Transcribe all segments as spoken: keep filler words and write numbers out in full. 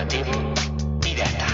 Informativo Pirata.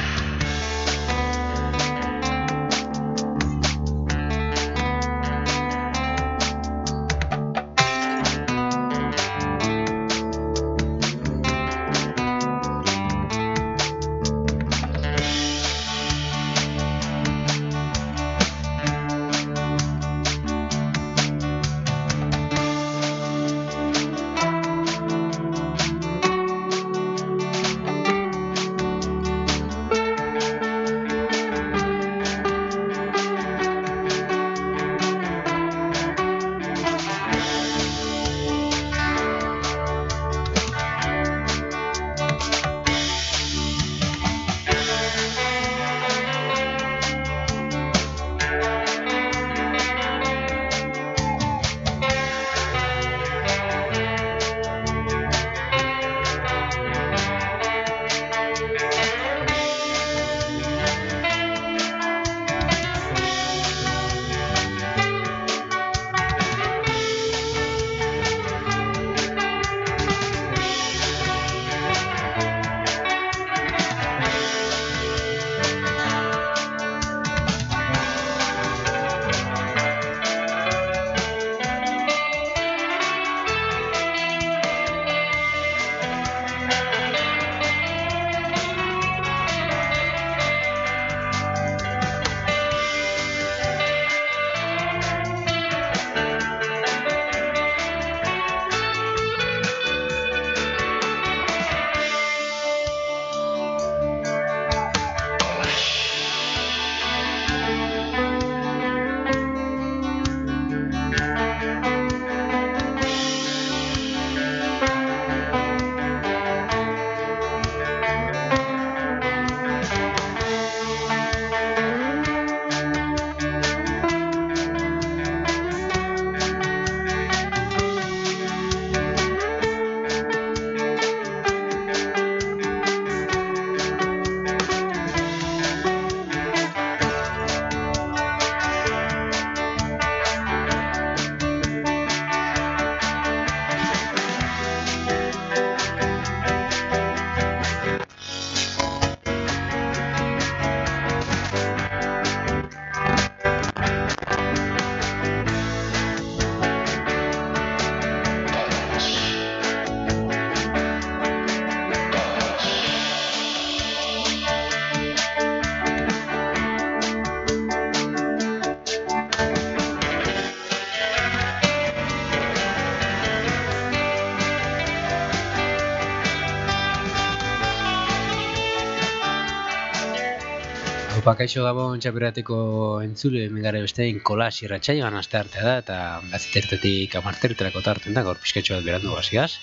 Opa, kaixo Gabon txaperateko entzule, megare bestein kolas irratsaioan aste artea da, eta bazitertetik amarterterako tarten da, gaur pizkatxo bat berandu gaziaz.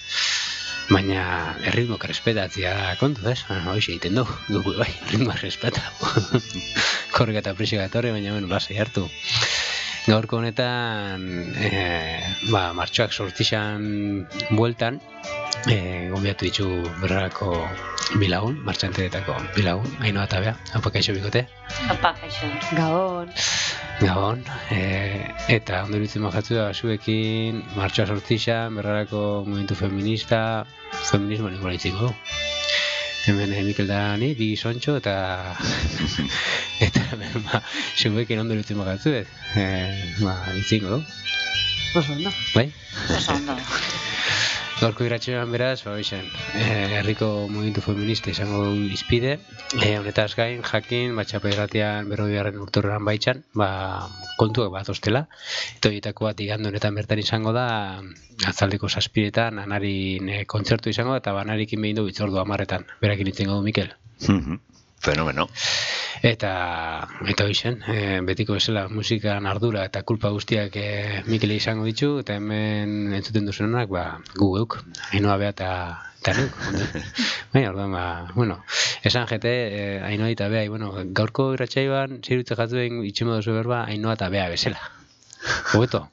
Baina erritmo errespetatzia kontu, ez? Hoxe egiten du, dugu bai, erritmo errespeta. Korrika eta presio gatorri, baina bueno, lasai hartu. Gaurko honetan, e, ba, martxoak sortixan bueltan, e, gombiatu ditu berrarako bilagun, martxanteretako bilagun, Ainhoa eta Bea. Apa, kaixo bikote? Apa, kaixo. Gabon. Gabon. E, eta ondo iruditzen majatzu da, zuekin, martxoa sortixan, berrarako momentu feminista, feminismo nikola itziko du. Hemen eh, Mikel da ni, bi gizontxo, eta eta hemen, ba, zuekin ondo iruditzen majatzu, e, ba, itziko du. Oso ondo. Bai? Oso ondo. Gaurko iratxean beraz, ba, izan, herriko mugimendu feminista izango du izpide, e, honetaz gain, jakin, batxapa irratian berrogehigarren urteurrean baitzan, ba, kontuak bat ostela, eta horietako bat igande honetan bertan izango da, atzaldeko zazpiretan, anarin e, kontzertu izango da, eta banarikin behin du bitzordu amarretan, berakin itzen du Mikel. Mm-hmm. Fenomeno. Eta, eta hoizen, e, betiko bezala musikan ardura eta kulpa guztiak e, Mikele izango ditu, eta hemen entzuten duzuenak, ba, gu geuk, Ainhoa Bea eta eta neuk. Baina, orduan, ba, bueno, esan jete, e, Ainhoa eta Bea, bueno, gaurko irratsaioan, zirutze jatuen itxemo duzu berba, Ainhoa eta Bea bezala. Hobeto?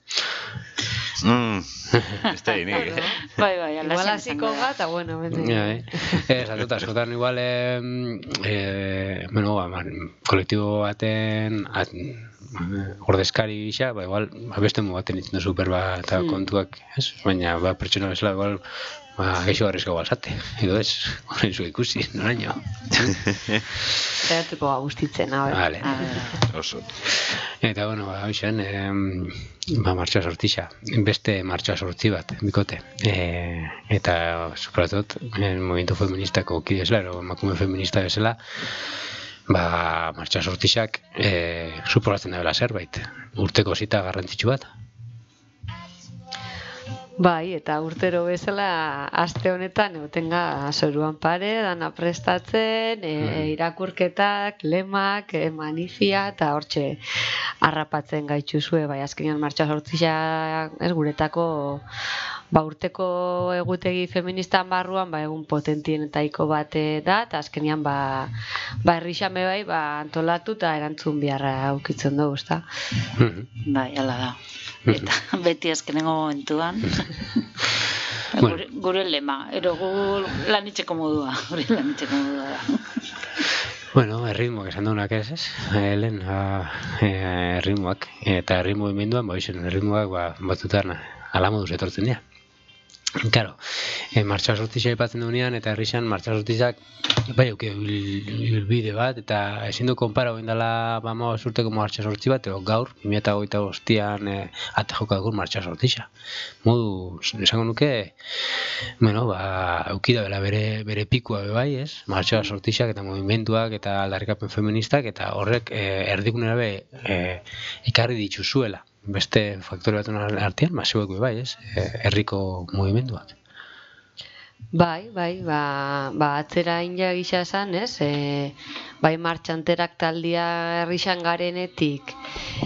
Mm, ez da inik, eh? Bai, bai, ala Igual hasiko ga, eta bueno, bende. Ja, eh. Ez, atut, askotan igual, eh, eh, bueno, ba, man, kolektibo baten, at, ordezkari gisa, ba, igual, ba, beste mugaten itzen duzu berba eta Mm. kontuak, ez? Baina, ba, pertsona bezala, igual, ba, geixo garrizko balzate, edo ez, horrein zu ikusi, noraino. Zeratuko guztitzen, a ber. Vale. A ber, Oso. Eta, bueno, ba, hoxen, em, ba, martxoa sortisa, beste martxoa sortzi bat, bikote. E, eta, supratot, en movimiento feministako kidezela, ero emakume feminista bezala, ba, martxoa sortisak e, suporatzen da bela zerbait. Urteko zita garrantzitsu bat. Bai, eta urtero bezala aste honetan egotenga zoruan pare, dana prestatzen, e, irakurketak, lemak, e, manifia, eta hortxe harrapatzen gaituzue, bai, azkenean martxoa sortzia, ez, guretako ba, urteko egutegi feministan barruan, ba, egun potentienetaiko bat da, eta azkenean, ba, ba herrixame bai, ba, antolatu eta erantzun beharra aukitzen dugu, ezta? bai, ala da. Eta beti azkenengo momentuan. Gure, gure lema, ero gu lanitzeko modua, gure lanitzeko modua da. Bueno, erritmoak esan duenak ez, ez? Helen, e, erritmoak. Eta herri mugimenduan, ba, izan, erritmoak, ba, batzutan ala moduz etortzen dira. Claro, e, martxoa sortisa aipatzen duenean, eta herrixan martxoa sortisak bai auke ibilbide bat, eta ezin du konpara hoin dela bama urteko martxoa sortzi bat, edo gaur, bi mila hogeita bostean e, ate joka dugun martxoa sortisa. Modu, esango nuke, bueno, ba, auki da bela bere, bere pikua be bai, ez? Martxoa sortisak eta movimenduak eta aldarrikapen feministak, eta horrek e, erdikunera be e, ekarri dituzuela. Beste faktore batuen artean, masiboek be bai, ez? E, herriko mugimenduak. Bai, bai, ba, ba atzera inja gisa esan, ez? E, bai martxanterak taldia herrixan garenetik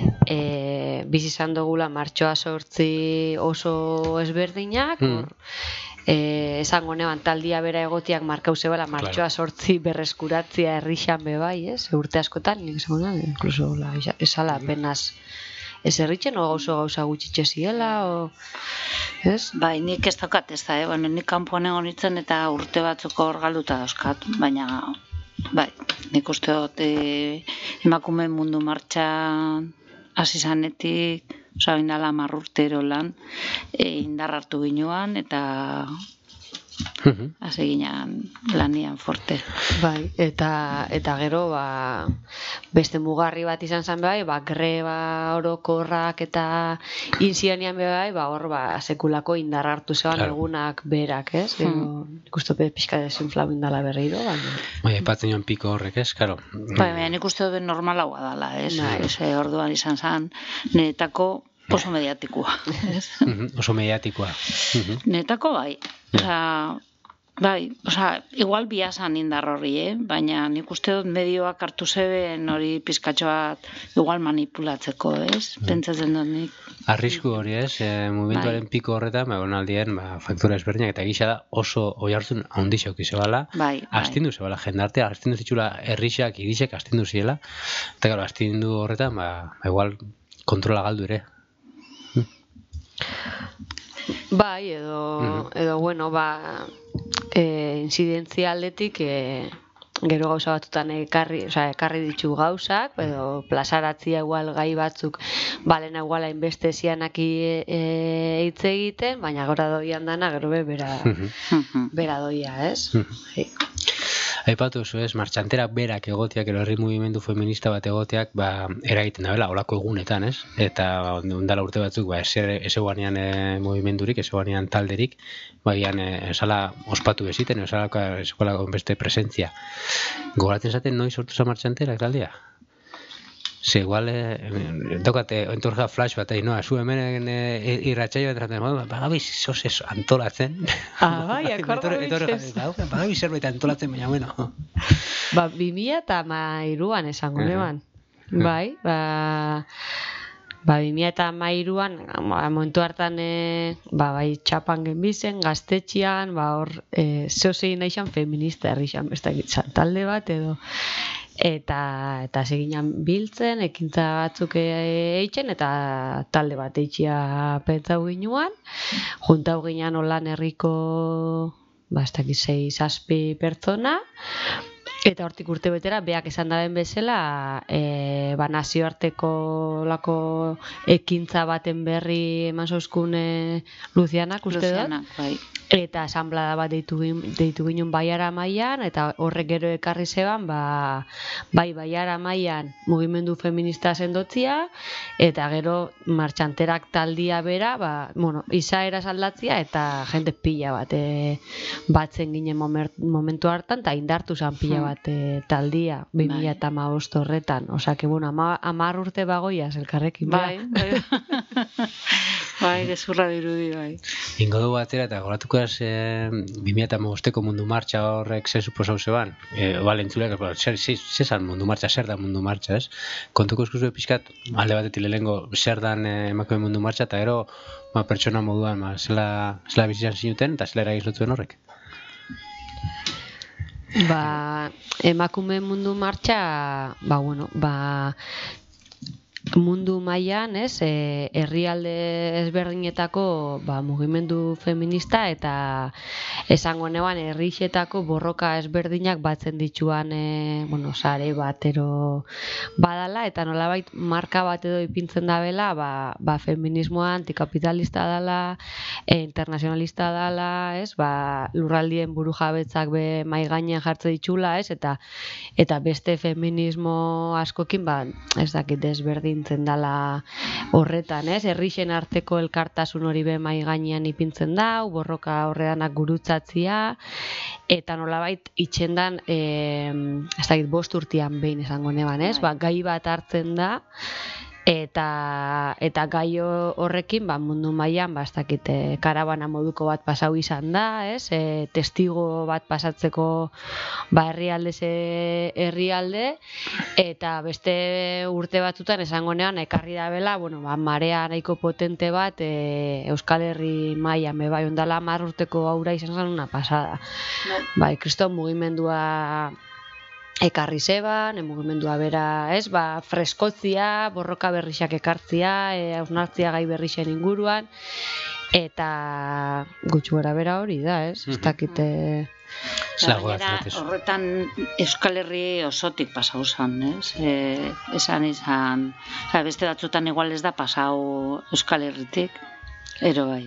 e, bizi izan dugula martxoa sortzi oso ezberdinak, Mm. hor, e, esango neban taldia bera egotiak markau zebala martxoa sortzi berreskuratzia herrixan be bai, ez? Urte askotan, nik esango neban, incluso la, esala apenas ez erritzen, o oso gauza gutxitxe ziela, o... Ez? Bai, nik ez daukat ez da, eh? Bueno, nik kanpoan egon nintzen eta urte batzuk hor galduta dauzkat, baina, bai, nik uste dut e, emakume mundu martxan hasi zanetik, oza, indala hamar urtero lan, e, indar hartu ginuan, eta hasi ginen lanian forte. Bai, eta eta gero ba, beste mugarri bat izan zen bai, ba, greba orokorrak eta inzianian bai, ba, hor ba, sekulako indar hartu zeban Claro. egunak berak, ez? Gero, nik uste pe pixka desinflau indala berriro, baina... Bai, aipatzen joan piko horrek, ez? Karo. Bai, baina nik uste dut normalagoa dala, ez? Bai. Ese orduan izan zen, niretako oso mediatikoa, ez? Mhm, oso mediatikoa. Mhm. Netako bai, osea, bai, osea, igual biasan indar horri, eh? Baina nik uste dut medioak hartu zeben hori pizkatxo bat igual manipulatzeko, ez? Pentsatzen dut nik. Arrisku hori ez, e, mugimenduaren piko horretan, ba, onaldien, ba, faktura ezberdinak eta gisa da oso oihartzun handi xauki zebala, Bai, bai. astindu zebala jendartea, astindu zitxula herrixak, irisek astindu ziela, eta gero, astindu horretan, ba, ba, igual kontrola galdu ere. Bai, edo, edo bueno, ba, e, incidentzia aldetik, e, gero gauza batzutan ekarri, osea, ekarri ditu gauzak, edo plazaratzia igual gai batzuk, balena igual hainbeste zianak e, hitz egiten, baina gora doian dana, gero be, bera, bera doia, ez? Bai. Aipatu zu ez, martxanterak berak egotiak, ero herri mugimendu feminista bat egotiak, ba, eragiten da bela, olako egunetan, ez? Eta, ba, ondala urte batzuk, ba, ezeguanean e, mugimendurik, ezeguanean talderik, bagian, e, esala ospatu beziten, esalako eskolako beste presentzia. Gogoratzen zaten, noiz sortu za martxanterak taldea? Ze, igual, eh, daukate, entorja flash bat, eh, noa, zu hemen eh, irratxaio bat, bagabiz, zozez, antolatzen. Ah, bai, akorda bizez. Bagabiz zerbait antolatzen, baina, bueno. Ba, bi mila eta hamairuan esango neban. Bai, ba... Ba, bi mila eta hamairuan, ba, momentu hartan, e, ba, bai, txapan genbizen, gaztetxian, ba, hor, e, zeozein nahi feminista herrixan, besta gitzan talde bat, edo... Eta, eta seginan biltzen, ekintza batzuk eitzen, eta talde bat eitxia pentsau ginuan. Juntau ginean holan herriko, ba, ez dakit sei zazpi pertsona. Eta hortik urte betera, beak esan daben bezala, e, ba, nazioarteko lako ekintza baten berri eman zauzkun e, Luzianak, uste dut. Luzianak, bai. Eta asanblada bat deitu, deitu ginen Baiara mailan, eta horrek gero ekarri zeban, ba, bai Baiara mailan mugimendu feminista sendotzia, eta gero martxanterak taldia bera, ba, bueno, izaera aldatzia, eta jende pila bat e, batzen ginen momentu hartan, eta indartu zan pila bat e, taldia, bi mila hamabost horretan. Osa, que, bueno, ama, amar urte bagoiaz elkarrekin. Bai, bai. Bai, gezurra dirudi, bai. Ingo dugu atera eta goratuko ez e, bi mila hamabosteko mundu martxa horrek ze suposau zeban. E, bale, entzuleak, zer, zer zan mundu martxa, zer da mundu martxa, ez? Kontuko eskuzu pixkat, alde batetik lehengo zer dan e, emakume mundu martxa, eta ero ba, pertsona moduan, ba, zela, zela bizitzan zinuten, eta zela eragin zuten horrek. Ba, emakume mundu martxa, ba, bueno, ba, mundu mailan, ez, e, herrialde ezberdinetako ba, mugimendu feminista eta esango neban herrixetako borroka ezberdinak batzen dituan e, bueno, sare batero badala, eta nolabait marka bat edo ipintzen dabela, ba, ba feminismoa antikapitalista dala, e, internazionalista dala, ez, ba, lurraldien burujabetzak be mai gainean jartze ditula, ez, eta eta beste feminismo askokin, ba, ez dakit desberdin dala horretan, ez? Herrixen arteko elkartasun hori be mai gainean ipintzen da, borroka horreanak gurutzatzia, eta nolabait itxendan, eh, ez dakit bost urtean behin esango neban, ez? Ba, gai bat hartzen da, eta eta gai horrekin ba, mundu mailan ba, ez dakit, karabana moduko bat pasau izan da, ez? E, testigo bat pasatzeko ba, herrialde ze herrialde, eta beste urte batzutan esango nean ekarri da bela, bueno, ba, marea nahiko potente bat e, Euskal Herri mailan be bai ondala hamar urteko aura izan zen una pasada. Bai, kriston mugimendua ekarri zeban, e, mugimendua bera, ez, ba, freskotzia, borroka berrixak ekartzia, e, hausnartzia gai berrixen inguruan, eta gutxu gara bera hori da, ez, ez dakite... Gainera, horretan Euskal Herri osotik pasau zan, ez? E, esan izan, beste batzutan igual ez da pasau Euskal Herritik, ero bai.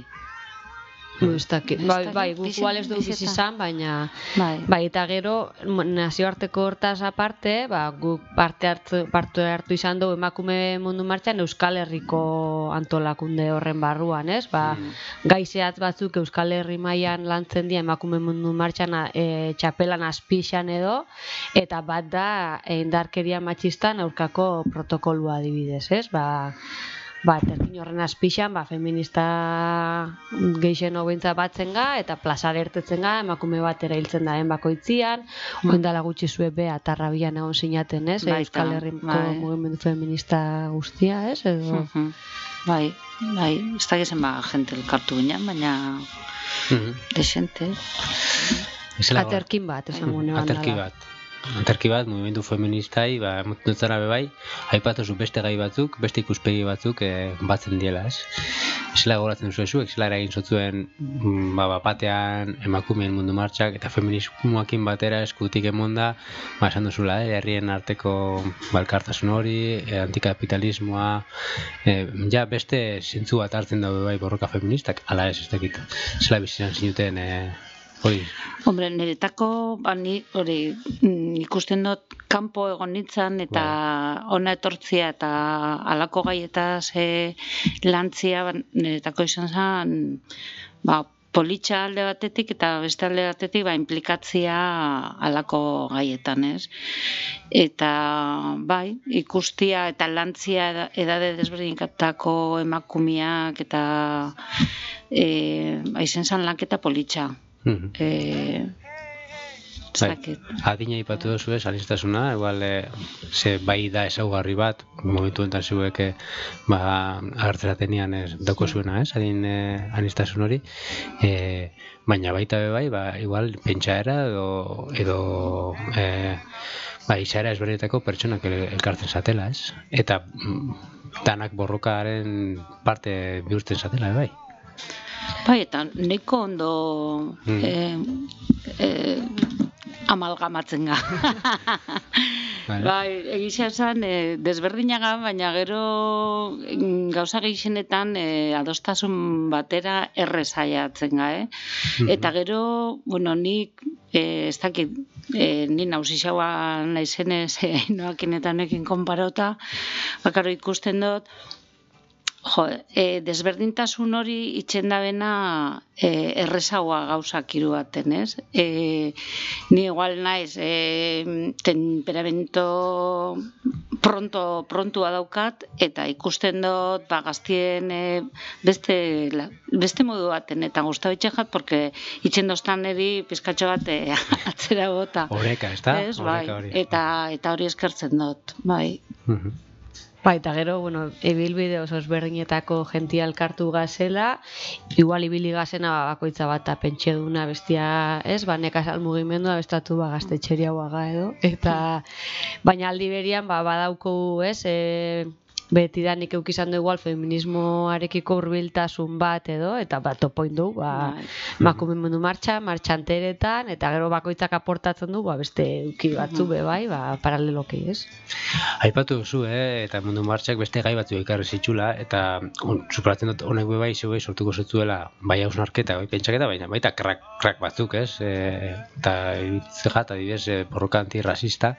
Bai, bai, guk igual ez du bizi izan, baina bai, eta gero nazioarteko hortaz aparte, ba, guk parte hartu, parte hartu izan dugu emakume mundu martxan Euskal Herriko antolakunde horren barruan, ez? Ba, gai zehatz batzuk Euskal Herri mailan lantzen dira emakume mundu martxan e, txapelan azpixan edo, eta bat da e, indarkeria matxistan aurkako protokolua adibidez, ez? Ba, Ba, terkin horren azpixan, ba, feminista geixen hobentza batzen ga, eta plazara ertetzen ga, emakume bat erailtzen da bakoitzian, mm. oindala gutxi zue be, atarrabian egon sinaten, ez? Baita, Euskal Herriko bai. Mugimendu feminista guztia, ez? Edo... Uh-huh. Bai, bai, ez da gezen ba, jente elkartu ginen, baina uh-huh. desente. Aterkin bat, esan gune bandala. Aterki bat. Anterki bat, mugimendu feministai, ba, emotunetzara bebai, aipatuzu beste gai batzuk, beste ikuspegi batzuk e, batzen diela, ez? Zela goratzen duzu ezuek, zela eragin zotzuen ba, batean emakumeen mundu martxak eta feminismoakin batera eskutik emonda, ba, esan duzula, eh, herrien arteko balkartasun hori, e, antikapitalismoa, e, ja beste zintzu bat hartzen dago bai borroka feministak, ala ez ez dakit, zela bizitzen zinuten, e, hori. Hombre, niretako, ba, ni, hori, ikusten dut kanpo egon nintzen eta ona etortzia eta halako gaietaz e, lantzia, ba, niretako izan zen, ba, politxa alde batetik eta beste alde batetik ba, implikatzia halako gaietan, ez? Eta, bai, ikustia eta lantzia edade desberdinetako emakumeak eta e, izen zen lanketa politxa. Mm-hmm. Eh, bai, adina ipatu duzu ez, anistasuna, igual e, ze bai da ezaugarri bat, momentu enten zuek e, ba, agertzeratenian ez dauko zuena ez, adin e, anistasun hori, e, baina baita be bai, ba, igual pentsaera edo, edo e, ba, izaera ezberdinetako pertsonak elkartzen zatela ez, eta danak borrokaren parte bihurtzen zatela bai. Bai, eta nahiko ondo mm. eh, eh, amalgamatzen ga. Vale. Bai, egisa esan, e, desberdinaga, baina gero mm, gauza gehienetan e, adostasun batera errezaiatzen ga, eh? Eta gero, bueno, nik, e, ez dakit, e, ni nausixaua naizenez, e, noakinetanekin konparota, bakaro ikusten dut, jo, e, desberdintasun hori itxen dabena e, errezagoa gauzak iruaten, ez? E, ni igual naiz, e, temperamento pronto, prontua daukat, eta ikusten dut, ba, gaztien e, beste, la, beste modu baten, eta guztabitxe jat, porque itxen doztan eri pizkatxo bat e, atzera bota. Oreka, ez da? Ez, bai, Oreka hori. eta, eta hori eskertzen dut, bai. Mhm. Bai, eta gero, bueno, ibilbide oso ezberdinetako jentia elkartu gazela, igual ibili gazena ba, bakoitza bat pentsioduna bestia, ez, ba, nekazal mugimendua bestatu ba, gaztetxeria guaga edo, eta baina aldi berian, ba, badauko, ez, e, betidanik eukizan du igual feminismoarekiko hurbiltasun bat edo, eta ba, topoin du, ba, emakume mundu martxa, martxanteretan, eta gero bakoitzak aportatzen du, ba, beste euki batzu be bai, ba, paraleloki, ez? Aipatu duzu, eh, eta mundu martxak beste gai batzu ekarri zitxula, eta on, superatzen dut honek be bai, zeu bai, sortuko zutzuela, bai hausnarketa, bai pentsaketa, baina baita krak, krak batzuk, ez? E, eta itzejat, adibidez, e, borroka antirrasista,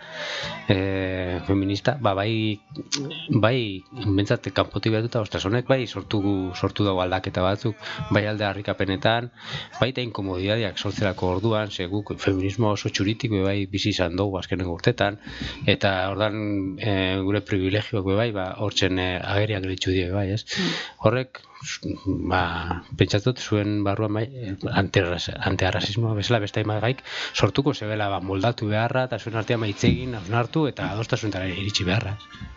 e, feminista, ba, bai, bai, bentsat kanpotik behatuta, ostras, honek bai sortu, sortu dago aldaketa batzuk, bai alde harrikapenetan, baita inkomodidadiak sortzerako orduan, ze guk feminismo oso txuritik bai bizi izan dugu azkeneko urtetan, eta ordan e, gure privilegioak bai, ba, hortzen e, ageriak gelitzu die bai, ez? Horrek, ba, pentsatzot zuen barruan bai, antiarrasismoa bezala beste hainbat gaik sortuko zebela ba, moldatu beharra, eta zuen artean maitzegin, hausnartu, eta adostasunetara iritsi beharra.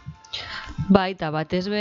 Bai, eta batez be,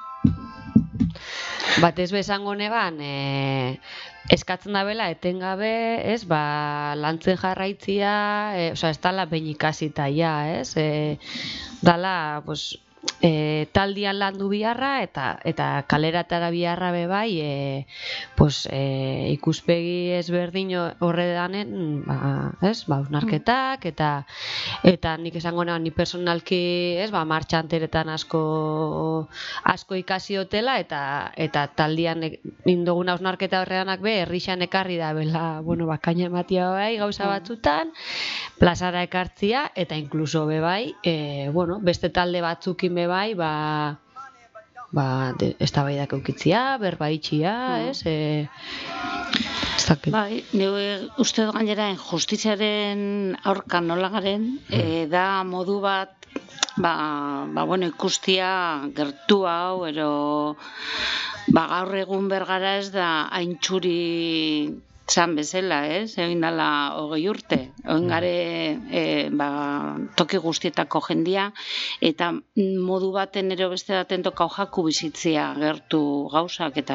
batez be esango neban, e, eskatzen da bela etengabe, ez, ba, lantzen jarraitzia, e, osea, ez dala behin ikasita ja, ez, e, dala, pues, e, taldian landu biharra, eta eta kaleratara biharra be bai, e, pues, e, ikuspegi ezberdin horredanen, ba, ez, ba, hausnarketak, eta eta nik esango nahi, ni personalki, ez, ba, martxanteretan asko asko ikasi hotela, eta eta taldian indogun hausnarketa horredanak be, herrixan ekarri da bela, bueno, bakaina ematia bai, gauza batzutan, plazara ekartzia, eta inkluso be bai, e, bueno, beste talde batzukin be bai, ba, ba, eztabaidak eukitzia, berba itxia, ez, e, ez dakit. Bai, nire uste dut gainera justiziaren aurka nola garen, e, da modu bat, ba, ba bueno, ikustia gertu hau, ero, ba, gaur egun bergara ez da haintxuri zan bezala, ez? Egin dala hogei urte. Egin gare e, ba, toki guztietako jendia, eta modu baten ero beste daten tokau jaku bizitzia gertu gauzak, eta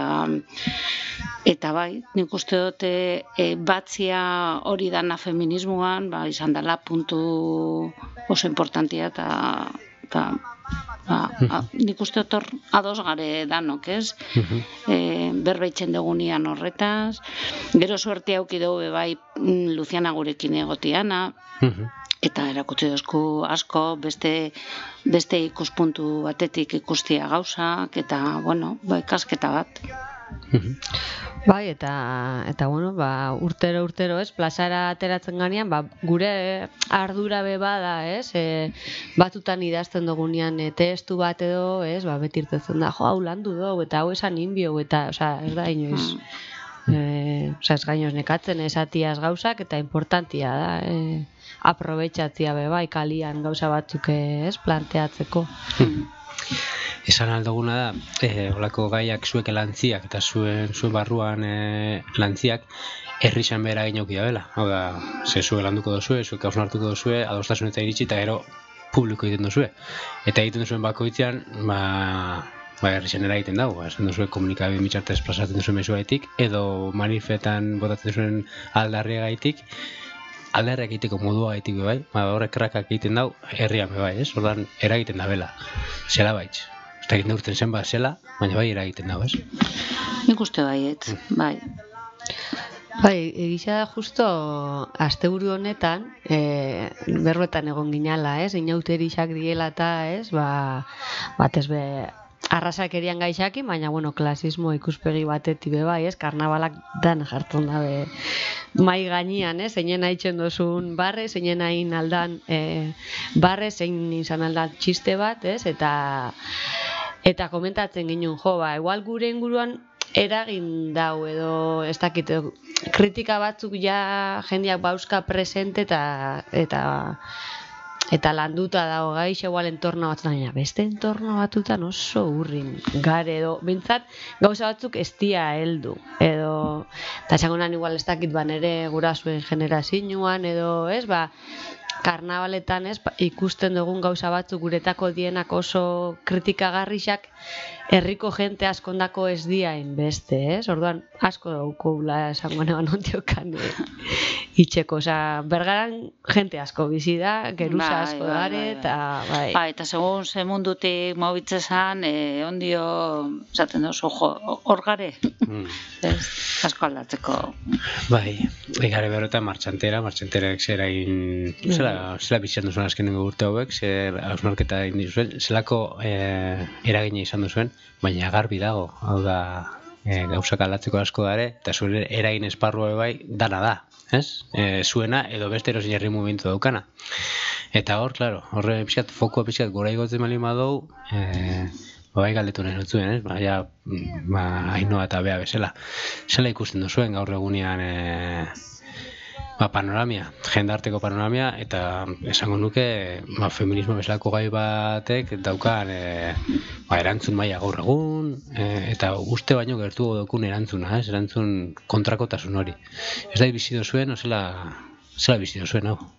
eta bai, nik uste dut e, batzia hori dana feminismoan, ba, izan dela puntu oso importantia, eta eta ba, a, nik uste dut hor ados gare danok, ez? E, berbaitzen dugunian horretaz, gero suerte hauki dugu bai Luciana gurekin egotiana, eta erakutsi dozku asko beste, beste ikuspuntu batetik ikustia gauzak, eta, bueno, bai, kasketa bat. Bai, eta, eta bueno, ba, urtero urtero, ez, plazara ateratzen ganean, ba, gure ardura be bada, ez, e, batutan idazten dugunean e, testu bat edo, ez, ba, beti irtetzen da, jo, hau landu dugu, eta hau esan inbio, eta, osea, ez da inoiz, e, osea, ez gainoz nekatzen, esatiaz gauzak, eta importantia da, e, aprobetxatzia be bai, kalian gauza batzuk, ez, planteatzeko. Esan aldoguna da, e, olako gaiak zuek lantziak eta zuen, zuen barruan e, lantziak herrixan behera ginoki da bela. Hau da, ze zuek landuko dozue, zuek hausnartuko dozue, adostasun eta iritsi, eta gero publiko egiten dozue. Eta egiten duzuen bakoitzean, ba, ba herrixan eragiten dago. Esan duzue komunikabi mitxartez plazatzen duzuen mezuaitik, edo manifetan botatzen zuen aldarriagaitik, aldarriak egiteko modua gaitik bai, ba, horrek krakak egiten dau, herrian bai, ez? Ordan eragiten da bela, zela baitz. Ez da egiten urten zen bat zela, baina bai eragiten dago, ez? Nik uste baiet, bai. Bai, egisa da justo asteburu honetan, e, berbetan egon ginala, ez? Inauterixak diela eta, ez? Ba, batez be, arrasakerian gaixaki, baina, bueno, klasismo ikuspegi batetik be bai, ez? Karnabalak dan jartzen dabe mai gainean, ez? Zeinen haitzen dozun barre, zeinen hain aldan e, barre, zein izan aldan txiste bat, ez? Eta, eta komentatzen ginen, jo, ba, igual gure inguruan eragin dau edo ez dakit kritika batzuk ja jendeak bauzka presente eta eta eta landuta dago gaix igual entorno batzutan, baina beste entorno batzutan oso urrin gare edo bintzat gauza batzuk ez dia heldu edo eta esango nan igual ez dakit ba nere gurasuen generazioan edo ez ba karnabaletan ez ikusten dugun gauza batzuk guretako dienak oso kritikagarriak herriko jente askondako ez diain beste, ez? Orduan asko daukula esango neban ondiokan e, itxeko, osea, Bergaran jente asko bizi da, geruza Bai, asko bai, dare, bai, eta bai. Ba, eta segun ze mundutik mobitzezan, e, ondio, esaten dozu, jo, hor gare, Mm. ez, asko aldatzeko. Bai, egare berrotan martxantera, martxanterak zera in, zela, zela bizitzen duzuen azkenengo urte hauek, zer hausnarketa egin dizuen, zelako e, eragina izan duzuen, baina garbi dago, hau da, e, gauzak aldatzeko asko dare, eta zure eragin esparrua bai dana da, ez? E, zuena edo beste erosin herri mugimendu daukana. Eta hor, claro, horre pixkat, fokoa pixkat gora igotzen bali madou, e, bai galdetu nahi notzuen, ez? Ba, ja, ba, Ainhoa eta Bea bezala. Zela ikusten duzuen gaur egunean e, ba, panoramia, jendarteko panoramia, eta esango nuke ba, feminismo bezalako gai batek daukan e, ba, erantzun maila gaur egun, e, eta uste baino gertu dokun erantzuna, ez? Erantzun kontrakotasun hori. Ez da bizi duzuen, o zela, zela bizi duzuen, hau?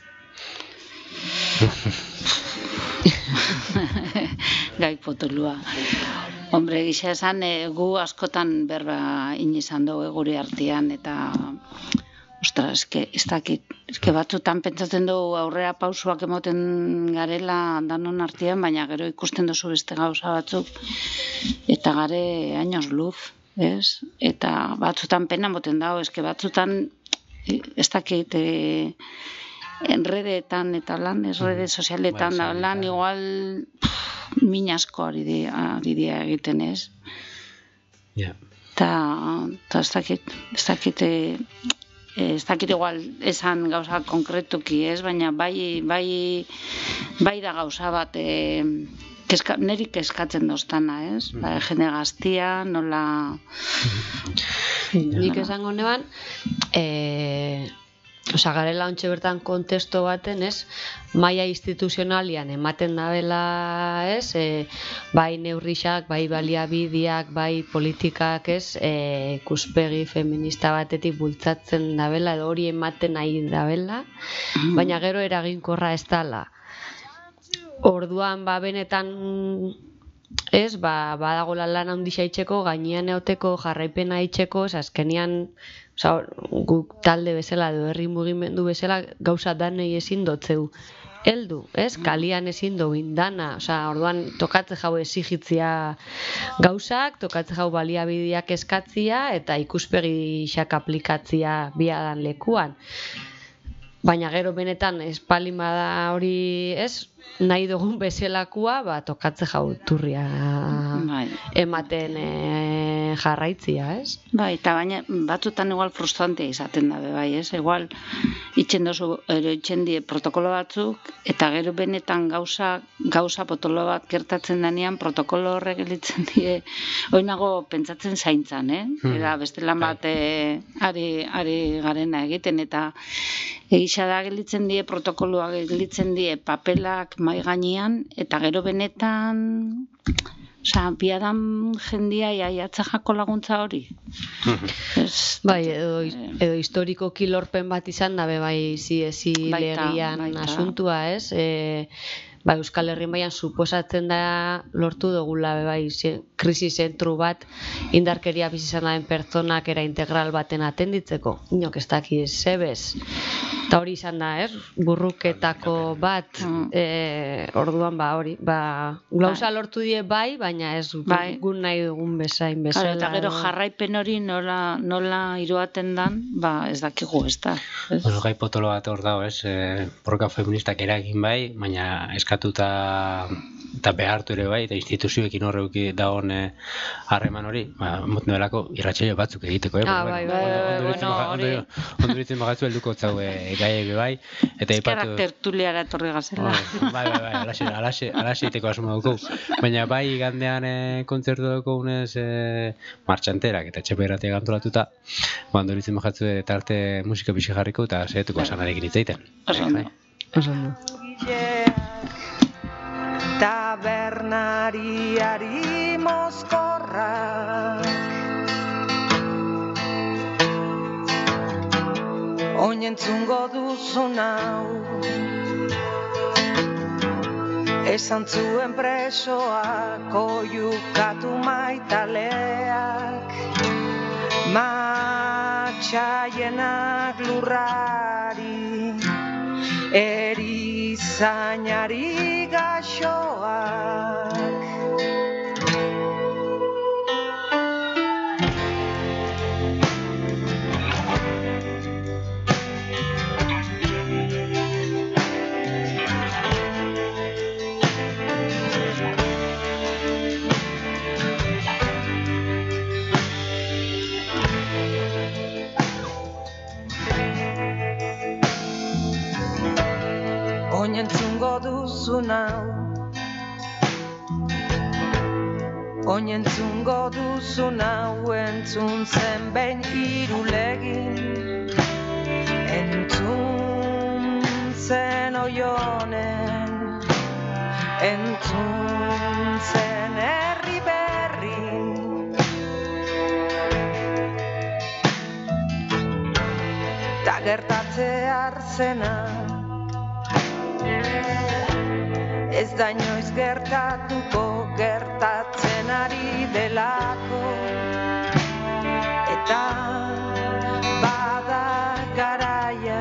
Gai potolua. Hombre, gisa esan, e, gu askotan berba inizan dugu gure artean, eta ostra, eske, ez dakit, eske batzutan pentsatzen dugu aurrera pausuak emoten garela danon artean, baina gero ikusten duzu beste gauza batzuk, eta gare años luz, ez? Eta batzutan pena moten dago, eske batzutan, ez dakit, e, enredeetan eta lan, ez rede sozialetan Bai, lan, igual pff, min asko ari di- ari dira egiten, ez? Ja. Eta eta ez dakit, ez dakit, e, ez dakit igual esan gauza konkretuki, ez? Baina bai, bai, bai da gauza bat, e, keska, niri keskatzen doztana, ez? Ba, jende gaztia, nola... Nik esango neban, e, Osa, garela ontxe bertan kontesto baten, ez, maila instituzionalian ematen dabela, ez, e, bai neurrixak, bai baliabideak, bai politikak, ez, e, ikuspegi feminista batetik bultzatzen dabela, edo hori ematen nahi dabela, baina gero eraginkorra ez dala. Orduan, ba, benetan, ez, ba, badagola lan handia itxeko, gainean eoteko, jarraipena itxeko, ez, azkenian, oza, guk talde bezala edo herri mugimendu bezala gauza danei ezin dotzeu heldu, ez? Kalian ezin do indana, oza, orduan tokatze jau exigitzia gauzak, tokatze jau baliabideak eskatzia eta ikuspegi xak aplikatzia biadan lekuan. Baina gero benetan espalin bada hori, ez? Nahi dugun bezalakoa, ba, tokatze jau turria Bai. ematen e, jarraitzia, ez? Bai, eta baina batzutan igual frustrantea izaten dabe, bai, ez? Igual itxen dozu, ero itxen die protokolo batzuk, eta gero benetan gauza, gauza potolo bat gertatzen denean, protokolo horrek elitzen die, oinago pentsatzen zaintzan, eh? Eta beste lan bat e, ari, ari garena egiten, eta egisa da gelitzen die protokoloa, gelitzen die papelak mai gainean, eta gero benetan, osea, biadan jendia jaiatza jako laguntza hori. Ez, Bai, edo, edo historikoki lorpen bat izan dabe bai ziezi Baita, legian baita. asuntua, ez? E, bai, Euskal Herrin baian suposatzen da lortu dugula be bai ze- krisi zentru bat indarkeria bizi izan daben pertsonak era integral baten atenditzeko. Inok ez daki zebez. Eta hori izan da, ez? Burruketako bat, Mm. e, orduan ba hori, ba, gauza lortu die bai, baina ez Bai. gun nahi dugun bezain Claro, bezala. eta gero edo. jarraipen hori nola, nola iruaten dan, ba, ez dakigu, ez da. Ez? Bueno, gai potolo bat hor dago, ez? E, borroka feministak eragin bai, baina eskatuta eta behartu ere bai, eta instituzioekin horreuki dagoen eh, harreman hori, ba, mot nuelako irratsaio batzuk egiteko, eh? Ah, Bueno, bai, bueno, bai, ondo- bai, ondo iruditzen bueno, baga- hori- ondo- ondo iruditzen bagatzu helduko zau eh, gaiek be bai, eta Eskerrak aipatu... tertuliara etorri gazela. Bai, bai, bai, alaxe, alaxe, alaxe iteko asmo dugu. Baina bai igandean e, kontzertu dugu unez e, martxanterak eta etxepe irratia antolatuta, ba, ondo iruditzen bagatzu e, tarte musika pixi jarriko eta saietuko esanarekin hitz egiten. Oso ondo. Oso ondo. Tabernariari mozkorrak oinentzungo duzun hau esan zuen presoak oiukatu maitaleak matxaienak lurrari erizainari gaxoak oinentzungo duzun hau oinentzungo duzun hau entzun zen behin irulegin entzun zen oionen entzun zen herri berrin ta gertatzear zena ez da inoiz gertatuko gertatzen ari delako eta bada garaia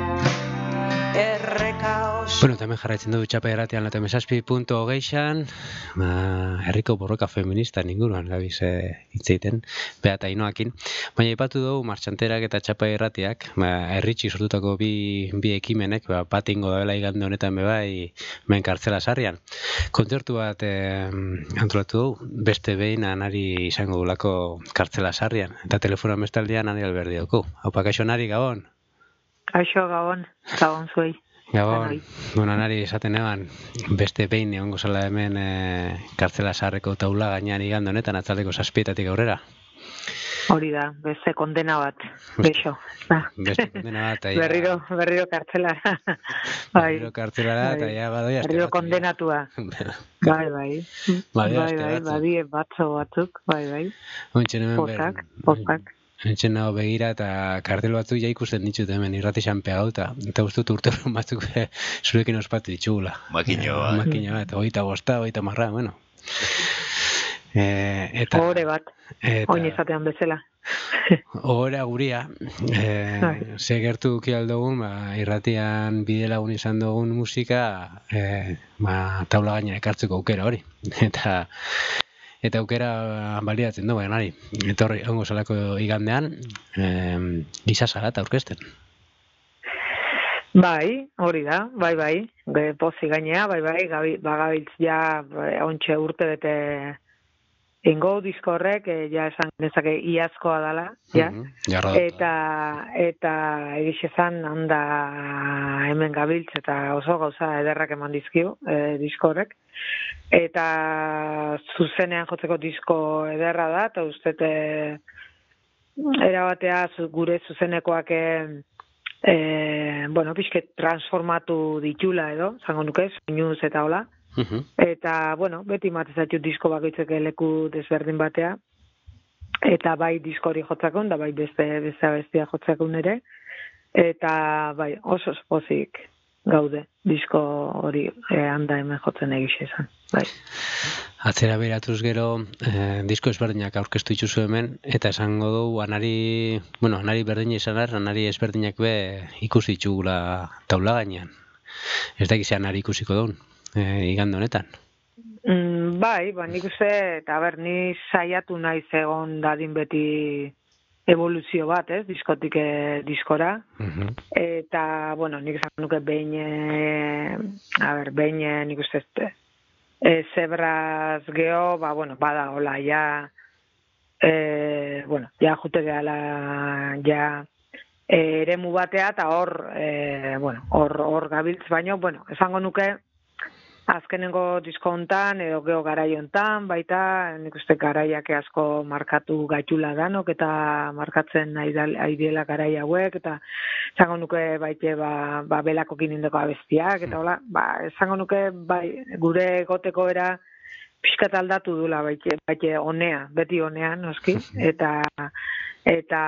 erreka oso Bueno, eta hemen jarraitzen dugu txapa erratean eta mesazpi punto hogeixan, ba, herriko borroka feminista inguruan gabiz e, hitz egiten, beha eta inoakin. Baina ipatu dugu martxanterak eta txapa erratiak, ba, herritxi sortutako bi, bi ekimenek, ba, bat ingo dabela igande honetan bebai, men kartzela sarrian. Kontzertu bat e, antolatu dugu, beste behin anari izango dulako kartzela sarrian, eta telefonoan bestaldean Ani Alberdi dugu. Haupa, kaixo Nari, Gabon? Kaixo, Gabon, Gabon zuei. Gabon, Denoi. bueno, Nari esaten eban, beste behin egongo zela hemen e, kartzela sarreko taula gainean igande honetan atzaldeko zazpietatik aurrera. Hori da, beste kondena bat, bexo. Da. Beste kondena bat, aia, Berriro, berriro kartzelara. Bai, berriro kartzelara, eta bai. ja badoi aste berriro bat, kondenatua. ja. Bai, bai. Badoi Bai, aste bai, batzuk. badie batzo batzuk, bai, bai. Ontsen hemen ber- Posak, posak. Entzen nago begira eta kartel batzuk ja ikusten ditut hemen irratixan pegauta. Eta uste dut urte batzuk be, zurekin ospatu ditugula. Makino Eh, bat. Makino bat, hogeita bosta, hogeita marra, bueno. E, eta, Ohore bat, eta, oin izatean bezala. Ohora guria, e, Bai. ze gertu duki aldogun, ba, irratian bidelagun izan dugun musika, e, ba, taula gaina ekartzeko aukera hori. Eta eta aukera baliatzen du, baina nari. Etorri, ongo salako igandean, e, gisa zara eta aurkezten. Bai, hori da, bai, bai. Ge, pozi gainea, bai, bai, gabi, bagabiltz ja eh, ontxe urte bete ingo disko horrek, eh, ja esan nezake iazkoa dala, ja. Mhm, jarra dut. Eta eta egiz esan handa hemen gabiltz eta oso gauza ederrak eman dizkio e, disko horrek. Eta zuzenean jotzeko disko ederra da, eta uste e, erabatea zu- gure zuzenekoak e, e, bueno, pixket transformatu ditula edo, zango nuke, soinuz eta hola. Mhm. Eta, bueno, beti matezatut disko bakoitzeke leku desberdin batea. Eta bai disko hori jotzakon, da bai beste beste bestia jotzakon ere. Eta bai, oso pozik gaude, disko hori e, handa hemen jotzen egixe izan, bai. Atzera beratuz gero, eh, disko ezberdinak aurkeztu dituzu hemen, eta esango du, anari, bueno, anari berdina izan ar, anari ezberdinak be ikusi ditugula taula gainean. Ez da gizan anari ikusiko duen, eh, igande honetan. Mm, bai, ba, nik uste, eta ber, ni saiatu naiz egon dadin beti evoluzio bat, ez, diskotik eh, diskora, Uh-huh. eta, bueno, nik esan nuke behin, eh, a ber, behin eh, nik uste ez, e, zebraz geho, ba, bueno, bada, hola, ja, e, bueno, ja jute gehala, ja, e, eremu batea, eta hor, e, bueno, hor, hor gabiltz, baino, bueno, esango nuke, azkenengo disko hontan, edo geho garai hontan, baita, nik uste garaiak asko markatu gaitula danok, eta markatzen aidiela garai hauek, eta esango nuke baite ba, ba belakokin indeko abestiak, eta hola, ba, esango nuke bai, gure goteko era pixkat aldatu dula baite, baite honea, beti honea, noski, eta eta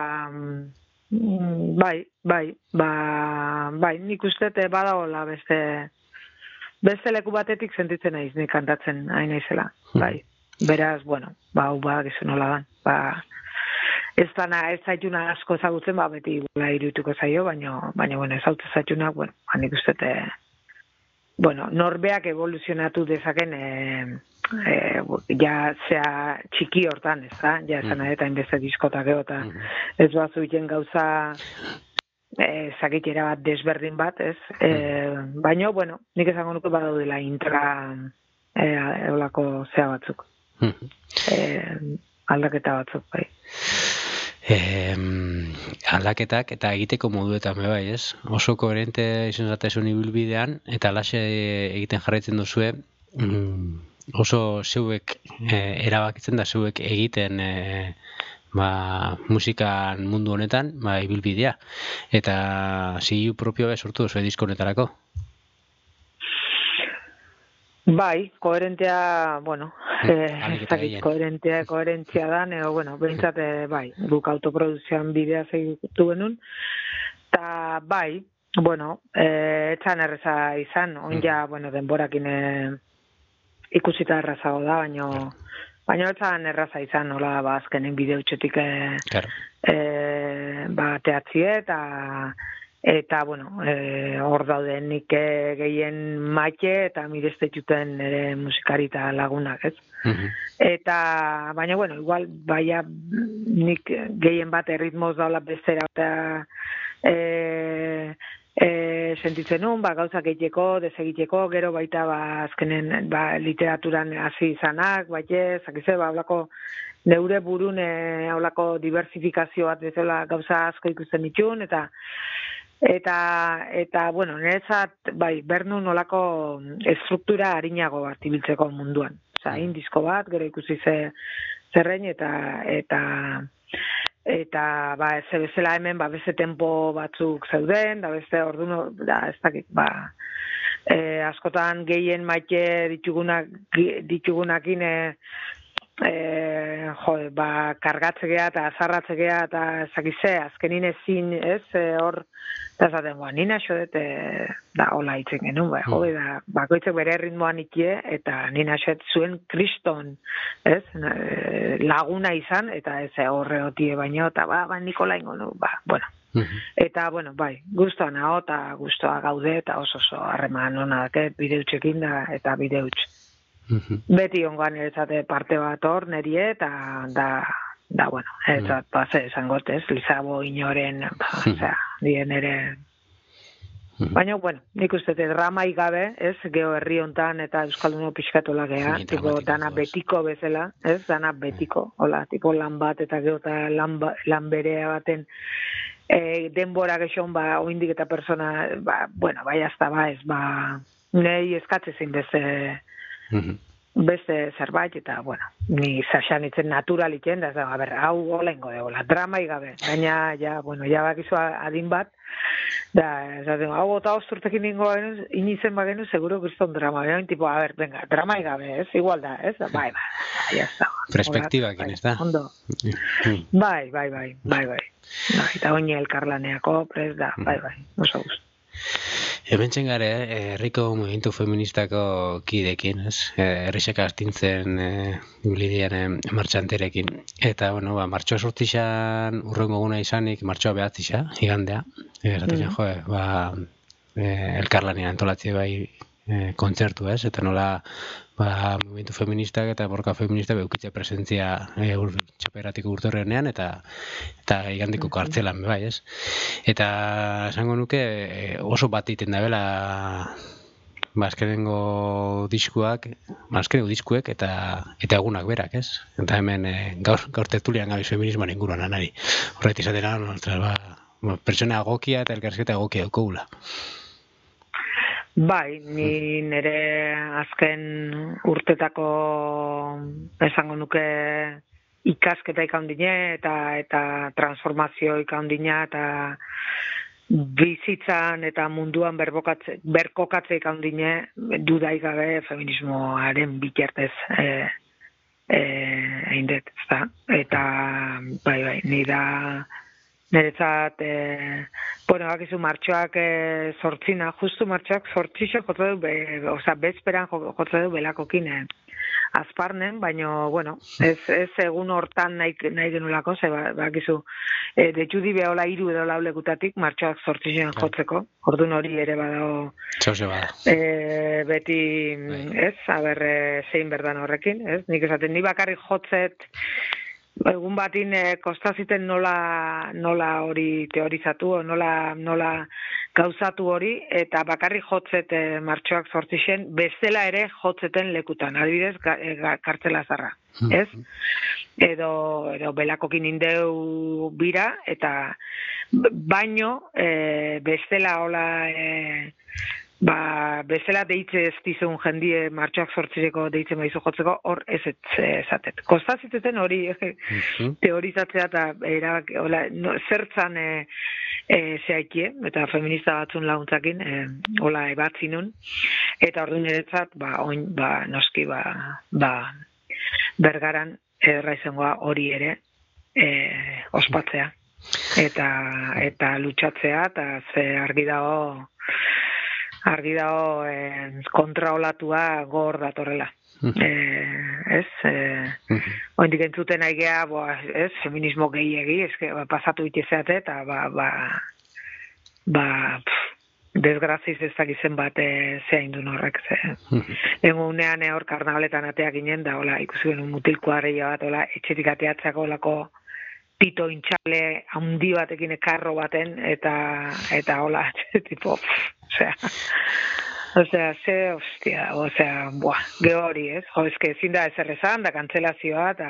mm, bai, bai, ba, bai, nik uste te badagoela beste Beste leku batetik sentitzen naiz, nik kantatzen hain naizela, bai. Beraz, bueno, ba, hau ba, gizu nola dan, ba, ez dana, ez zaituna asko ezagutzen, ba, beti bola irutuko zaio, baina, baina, bueno, ez zaitunak, bueno, hanik ustete, bueno, norbeak evoluzionatu dezaken, e, e, ja, zea txiki hortan, ez da, ja, esan eta inbeste diskotak eta ez bazu iten gauza, E, zakitera bat desberdin bat, ez? E, baina, bueno, nik esango nuke badaudela intra e, eolako zea batzuk. E, aldaketa batzuk, bai. Eh, aldaketak eta egiteko moduetan bai, ez? Oso koherente izan zatesun ibilbidean, eta alaxe egiten jarraitzen duzue, mm, oso zeuek eh, erabakitzen da zeuek egiten eh, ba, musikan mundu honetan, ba, ibilbidea. Eta ziu propio be sortu duzu disko honetarako? Bai, koherentea, bueno, eh, ez dakit koherentea, koherentzia da, nego, bueno, behintzat, bai, guk autoproduzioan bidea segitu genuen, eta bai, bueno, eh, etxan erreza izan, onja, bueno, denborakin eh, ikusita errazago da, baino, baina etxan erraza izan, nola, ba, azkenen bideutxetik eh, claro. eh, ba, teatzie, eta Eta, bueno, e, hor daude nik gehien maite eta mirestetuten ere musikari eta lagunak, ez? Uh-huh. Eta, baina, bueno, igual, baina nik gehien bat erritmoz daula bestera eta e, e, sentitzen nun, ba, gauzak egiteko, desegiteko, gero baita, ba, azkenen, ba, literaturan hasi izanak, baite, zakize, ba, hablako neure burun, e, hablako diversifikazio bat bezala gauza asko ikusten ditun, eta Eta, eta bueno, niretzat, bai, bernu nolako estruktura harinago bat ibiltzeko munduan. Osa, indisko bat, gero ikusi ze zerrein, eta, eta, eta, ba, ez bezala hemen, ba, beste tempo batzuk zeuden, da beste orduno, da, ez dakit, ba, e, askotan gehien maite ditugunak, ditugunakin, e, E, jo, ba, kargatzekea eta azarratzekea eta ezakize, azkenin ezin, ez, hor, eta zaten, ba, nina xodet, e, da, hola itzen genuen, ba, jo, da, bakoitzek bere ritmoan ikie, eta nina xodet zuen kriston, ez, e, laguna izan, eta ez horre otie baino, eta ba, ba, Nikola ingo nu, ba, bueno. Uh-huh. Eta, bueno, bai, guztua nago, eta guztua gaude, eta oso oso harreman hona daket, bideutxekin da, eta bideutx. Uh-huh. Beti ongoan eretzate parte bat hor, nerie, eta da, da bueno, eretzat, uh-huh. Ba, esangot, ez, Lizabo inoren, ba, uh-huh. Osea, dien ere... Uh-huh. Baina, bueno, nik uste drama igabe, ez, geho herri hontan eta Euskalduno pixkatola geha, sí, tipo dana betiko bezala, ez, dana betiko, hola, tipo lan bat eta geho eta lan, ba, lan berea baten e, denbora gexon, ba, oindik eta persona, ba, bueno, bai hasta ba, ez, ba, nahi eskatze zein beste... Uh-huh. Beste zerbait, eta, bueno, ni zaxan itzen natural itzen, da, a ber, hau golengo egola, drama igabe, baina, ja, bueno, ja bakizu adin bat, da, esaten, hau gota osturtekin ningo genuz, inizen bagenu, seguro kriston drama, baina, tipo, a ber, venga, drama igabe, ez, igual da, ez, bai, bai, ya está. Perspektiba, kin ez da? Ondo. Bai, bai, bai, bai, bai, bai, eta oine elkarlaneako, prez da, bai, bai, oso guztu. Hemen txengare, herriko movimentu feministako kidekin, ez? Herrixek astintzen e, Lidian e, martxanterekin. Eta, bueno, ba, martxoa sortixan urrengo guna izanik, martxoa behatzixa, igandea. Esatzen mm. joe, ba, e, elkarlanean antolatzi bai e, kontzertu, ez? Eta nola, ba, movimentu feministak eta borka feministak beukitze presentzia e, ur, txaperatiko urtorrenean eta eta igandiko kartzelan, bai, ez? Eta esango nuke oso bat iten da bela ba, azkenengo diskuak, ba, azkenengo diskuek eta eta egunak berak, ez? Eta hemen e, gaur, gaur tertulian gabiz feminismoan inguruan anari. Horret izatera, ba, ba, pertsona egokia eta elkarrizketa egokia daukagula. Bai, ni nire azken urtetako esango nuke ikasketa ikaundine eta eta transformazio ikaundina eta bizitzan eta munduan berbokatze, berkokatze ikaundine dudai gabe feminismoaren bitartez e, e, eindet, ezta? Eta bai, bai, ni da niretzat, e, bueno, bakizu martxoak e, sortzina, justu martxoak sortzixo jotze du, be, oza, bezperan jotze du belakokin e, azparnen, baina, bueno, ez, ez egun hortan nahi, nahi genulako, ze bakizu, e, detxudi behola iru edo laulekutatik martxoak sortzixen jotzeko, orduan hori ere badao, Txose bada. E, beti, ez, haber, e, zein berdan horrekin, ez, nik esaten, ni bakarrik jotzet, egun batin eh, kostaziten nola nola hori teorizatu, nola nola gauzatu hori, eta bakarri jotzet eh, martxoak sortzixen, bestela ere jotzeten lekutan, adibidez ga, ga, kartzela zarra, ez? Edo, edo belakokin indeu bira, eta baino eh, bestela hola... Eh, Ba, bezala deitze ez dizun jendie martxoak sortzireko deitzen baizu jotzeko, hor ez ezatet. Kostaziteten hori uh-huh. teorizatzea eta erabak, hola, no, zertzan e, e, zehaikie, eta feminista batzun laguntzakin, e, hola ebatzi nun, eta orduan eretzat, ba, oin, ba, noski, ba, ba, bergaran ederra izangoa hori ere e, ospatzea. Eta, eta lutsatzea, eta ze argi dago, argi dago eh, kontraolatua gor datorrela. Uh-huh. Eh, ez? Eh, uh-huh. Oindik entzuten aigea, boa, ez? Feminismo gehiegi, eske, ba, pasatu itezeate, eta ba, ba, ba pff, desgraziz ez dakizen bat e, zehain duen horrek. Ze. Uh-huh. Egunean hor karnabaletan ateak ginen, da, hola, ikusi genuen mutilko arreia bat, hola, etxetik ateatzako olako pito intxale handi batekin ekarro baten, eta, eta hola, tipo, osea, osea, ze, ostia, osea, buah, geho hori, ez? Jo, ezke ezin da ezer esan, da kantzelazioa, eta,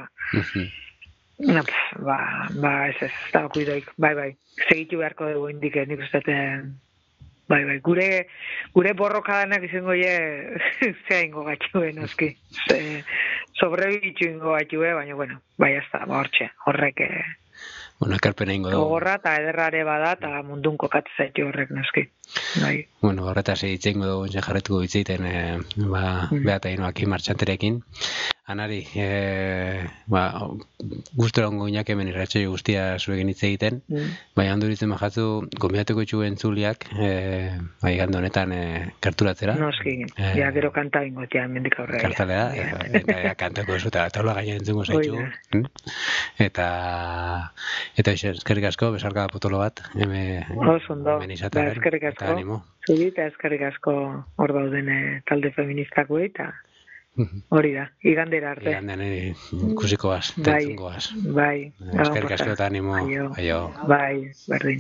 no, pf, ba, ba, ez ez, ez da okuidoik, bai, bai, segitu beharko dugu indike, nik uste, bai, bai, gure, gure borrokadanak izango ye, zea ingo gatxuen, oski, ze, sobrebitxu ingo gatxue, baina, bueno, bai, ez da, ba, hortxe, horrek, eh, bueno, ekarpena ingo dugu. Gogorra eta ederrare bada, eta mundun kokatze zaitu horrek, noski. Bai. Bueno, horretaz egiten dugu, jarretuko bitzeiten, e, ba, mm. Beata inoaki martxanterekin. Anari, e, ba, guztora ongo inak hemen irratxoi guztia zuegin hitz egiten, mm. baina handuritzen majatzu, gombidatuko itxu entzuliak, e, ba, igando honetan e, karturatzera. Noski, e, ja, gero kanta ingotia, mendik aurrera. Kartalea, ja. eta ja, kantako ez, eta taula gaina entzungo zaitxu. Eta, eta isen, eskerrik asko, besarka potolo bat, hemen, hemen izatea. Ba, eskerrik asko, zuri, eta eskerrik asko hor dauden talde feministako eta hori da, igandera arte. Igandean ikusiko az, tentzungo az. Bai, bai. Eskerrik asko eta animo. Aio. Bai, berdin.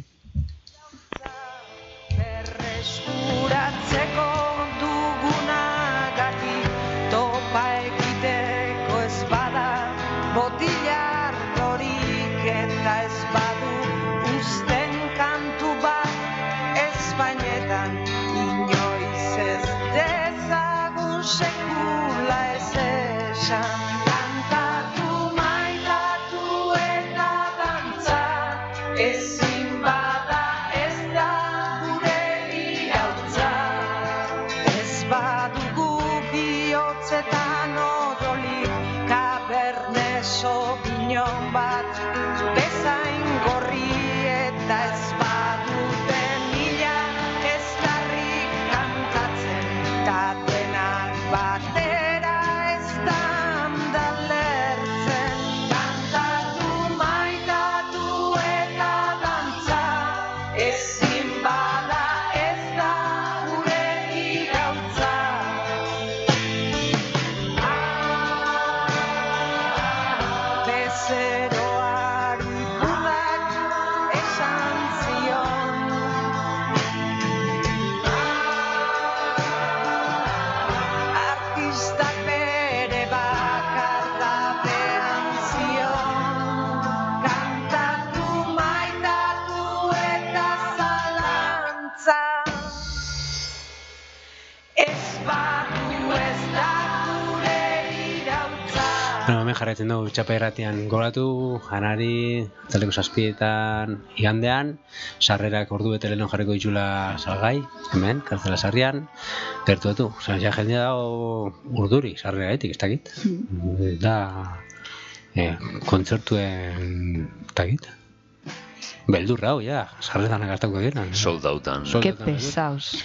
Berreskuratzeko dugunagatik topa egiteko ez bada botilar lorik eta ez badu uzten kantu bat Espainetan inoiz ez dezagun sekula ez esan. Kantatu, maitatu eta dantza ezin bada ez da gure irautza. Ez badugu bihotzetan odolik Cabernet Sauvignon bat bezain gorri eta ez badute mila ez darrik badu ez da gure irautza. Bueno, hemen jarraitzen dugu txapa irratian gogoratu, janari, atzaldeko zazpietan igandean, sarrerak ordu bete leheno jarriko ditxula salgai, hemen, kartzela sarrian, gertuatu. Osa, ja jendea dago urduri sarrera etik, ez dakit. Da, eh, kontzertuen, ez dakit. Beldurra hau, ja, sarretan agartako dira. Sold outan. Ke pesaos.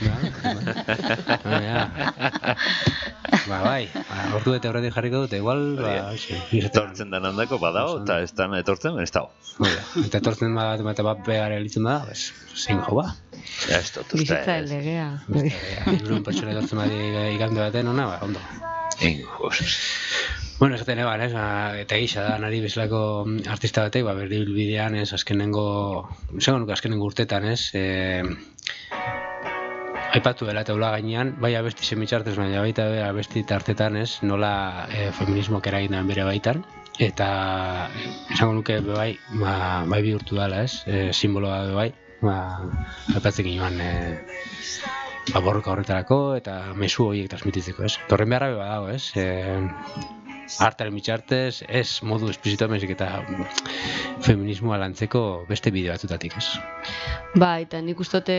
Ba, bai, ba, ordu bete horretik jarriko dute, igual, ba, Etortzen dan handako badao, eta ez dan etortzen, ez dago. eta etortzen bat eta bat behar elitzen da, pues, zein jau ba. Ez dut uste. Bizitza elegea. Hirurehun pertsona etortzen bat igande baten, ona, ba, ondo. Injustus. Bueno, esaten eban, ez, ba, eta gisa da, nari bezalako artista batek, ba, berdi bilbidean, ez, azkenengo, izango nuke azkenengo urtetan, ez, e, aipatu dela eta ula gainean, bai abesti semitxartez, baina baita be, abesti tartetan, ez, nola e, feminismoak eragindan bere baitan, eta izango nuke be bai, ba, bai bihurtu dela, ez, e, simboloa be bai, ba, aipatzen ginoan, e, ba, borroka horretarako eta mezu horiek transmititzeko, ez. Torren beharra be badago, ez, e, artaren mitxartez, ez modu esplizito emezik eta feminismoa lantzeko beste bideo batzutatik, ez. Ba, eta nik ustote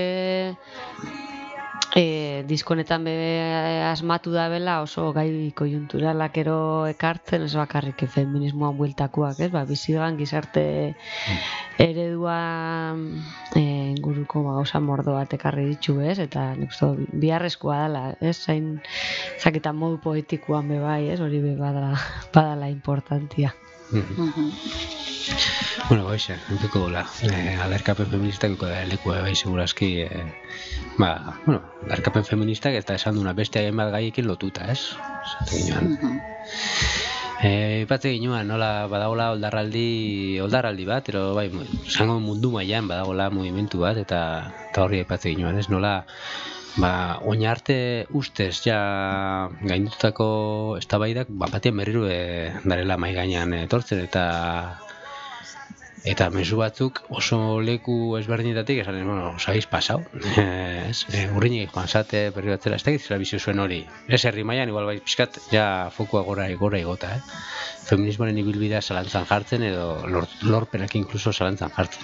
e, diskonetan be asmatu da bela oso gai konjunturalak ero ekartzen, ez bakarrik feminismoan bueltakoak, ez, ba, bizigan gizarte eredua e, inguruko ba, gauza mordo bat ekarri ditu, ez, eta nik uste biharrezkoa dela, ez, zain zaketan modu poetikoan be bai, ez, hori be badala, badala importantia. Mm-hmm. Bueno, goixe, entuko dola, eh, aldarkapen feministak eko da leku bai segurazki, eh, ba, bueno, aldarkapen feministak eta esan duna beste haien bat gaiekin lotuta, ez? Zaten ginoan. Eh, Ipatze ginoan, nola badagola oldarraldi, oldarraldi bat, ero bai, zango mundu mailan badagola mugimendu bat, eta, eta horri ipatze ginoan, ez? Nola, ba, oin arte ustez ja gaindutako eztabaidak bat batean berriro e, darela mai gainean etortzen, eta eta mezu batzuk oso leku ezberdinetatik esanen, bueno, osaiz pasau, ez, e, urriñek joan zate berri batzera, ez dakit zela bizio zuen hori, ez herri mailan igual bai pixkat, ja fokua gora, gora igota, eh? Feminismoaren ibilbidea zalantzan jartzen edo lor, lorpenak inkluso zalantzan jartzen.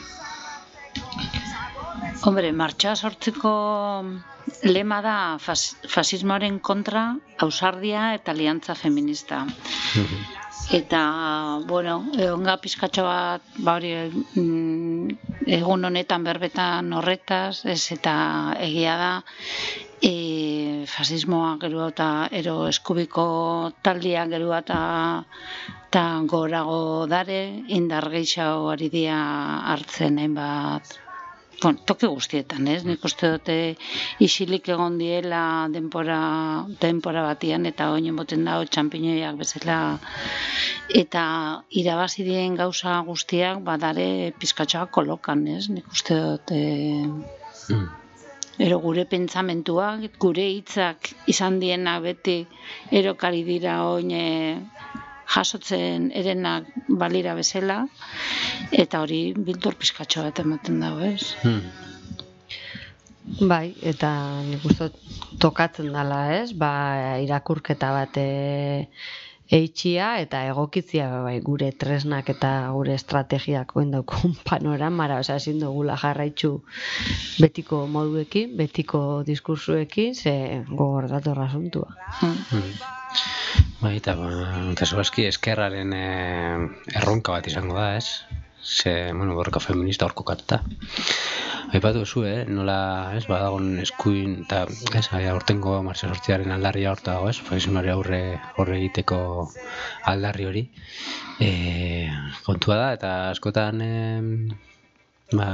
Hombre, martxa sortzeko lema da fas, fasismoaren kontra, ausardia eta aliantza feminista. Eta, bueno, egonga pizkatxo bat, ba hori, egun honetan berbetan horretaz, ez, eta egia da, e, fasismoa gero eta ero eskubiko taldia gero eta eta gorago dare, indar gehiago ari dia hartzen hainbat, bueno, toke guztietan, ez? Nik uste dute isilik egon diela denpora, denpora batian eta oinen boten dago txampiñoiak bezala eta irabazi dien gauza guztiak badare pizkatxoa kolokan, ez? Nik uste dute mm. ero gure pentsamentuak, gure hitzak izan diena beti erokari dira oine jasotzen erenak balira bezala, eta hori bildur pizkatxo bat ematen dago, ez? Hmm. Bai, eta nik uste tokatzen dela, ez? Ba, irakurketa bat e, eitxia eta egokitzia bai, gure tresnak eta gure estrategiak oen daukun panoramara, osea, ezin dugula jarraitzu betiko moduekin, betiko diskursuekin, ze gogor dator asuntua. Hmm. Hmm. Bai, eta kasuaski eskerraren e, erronka bat izango da, ez? Ze, bueno, borroka feminista hor kokatuta. Aipatu zu, eh? Nola, ez, badagon eskuin, eta, ez, aurtengo martxa sortziaren aldarria horta dago, ez? Fasismoari aurre, aurre egiteko aldarri hori. E, kontua da, eta askotan, e, ba,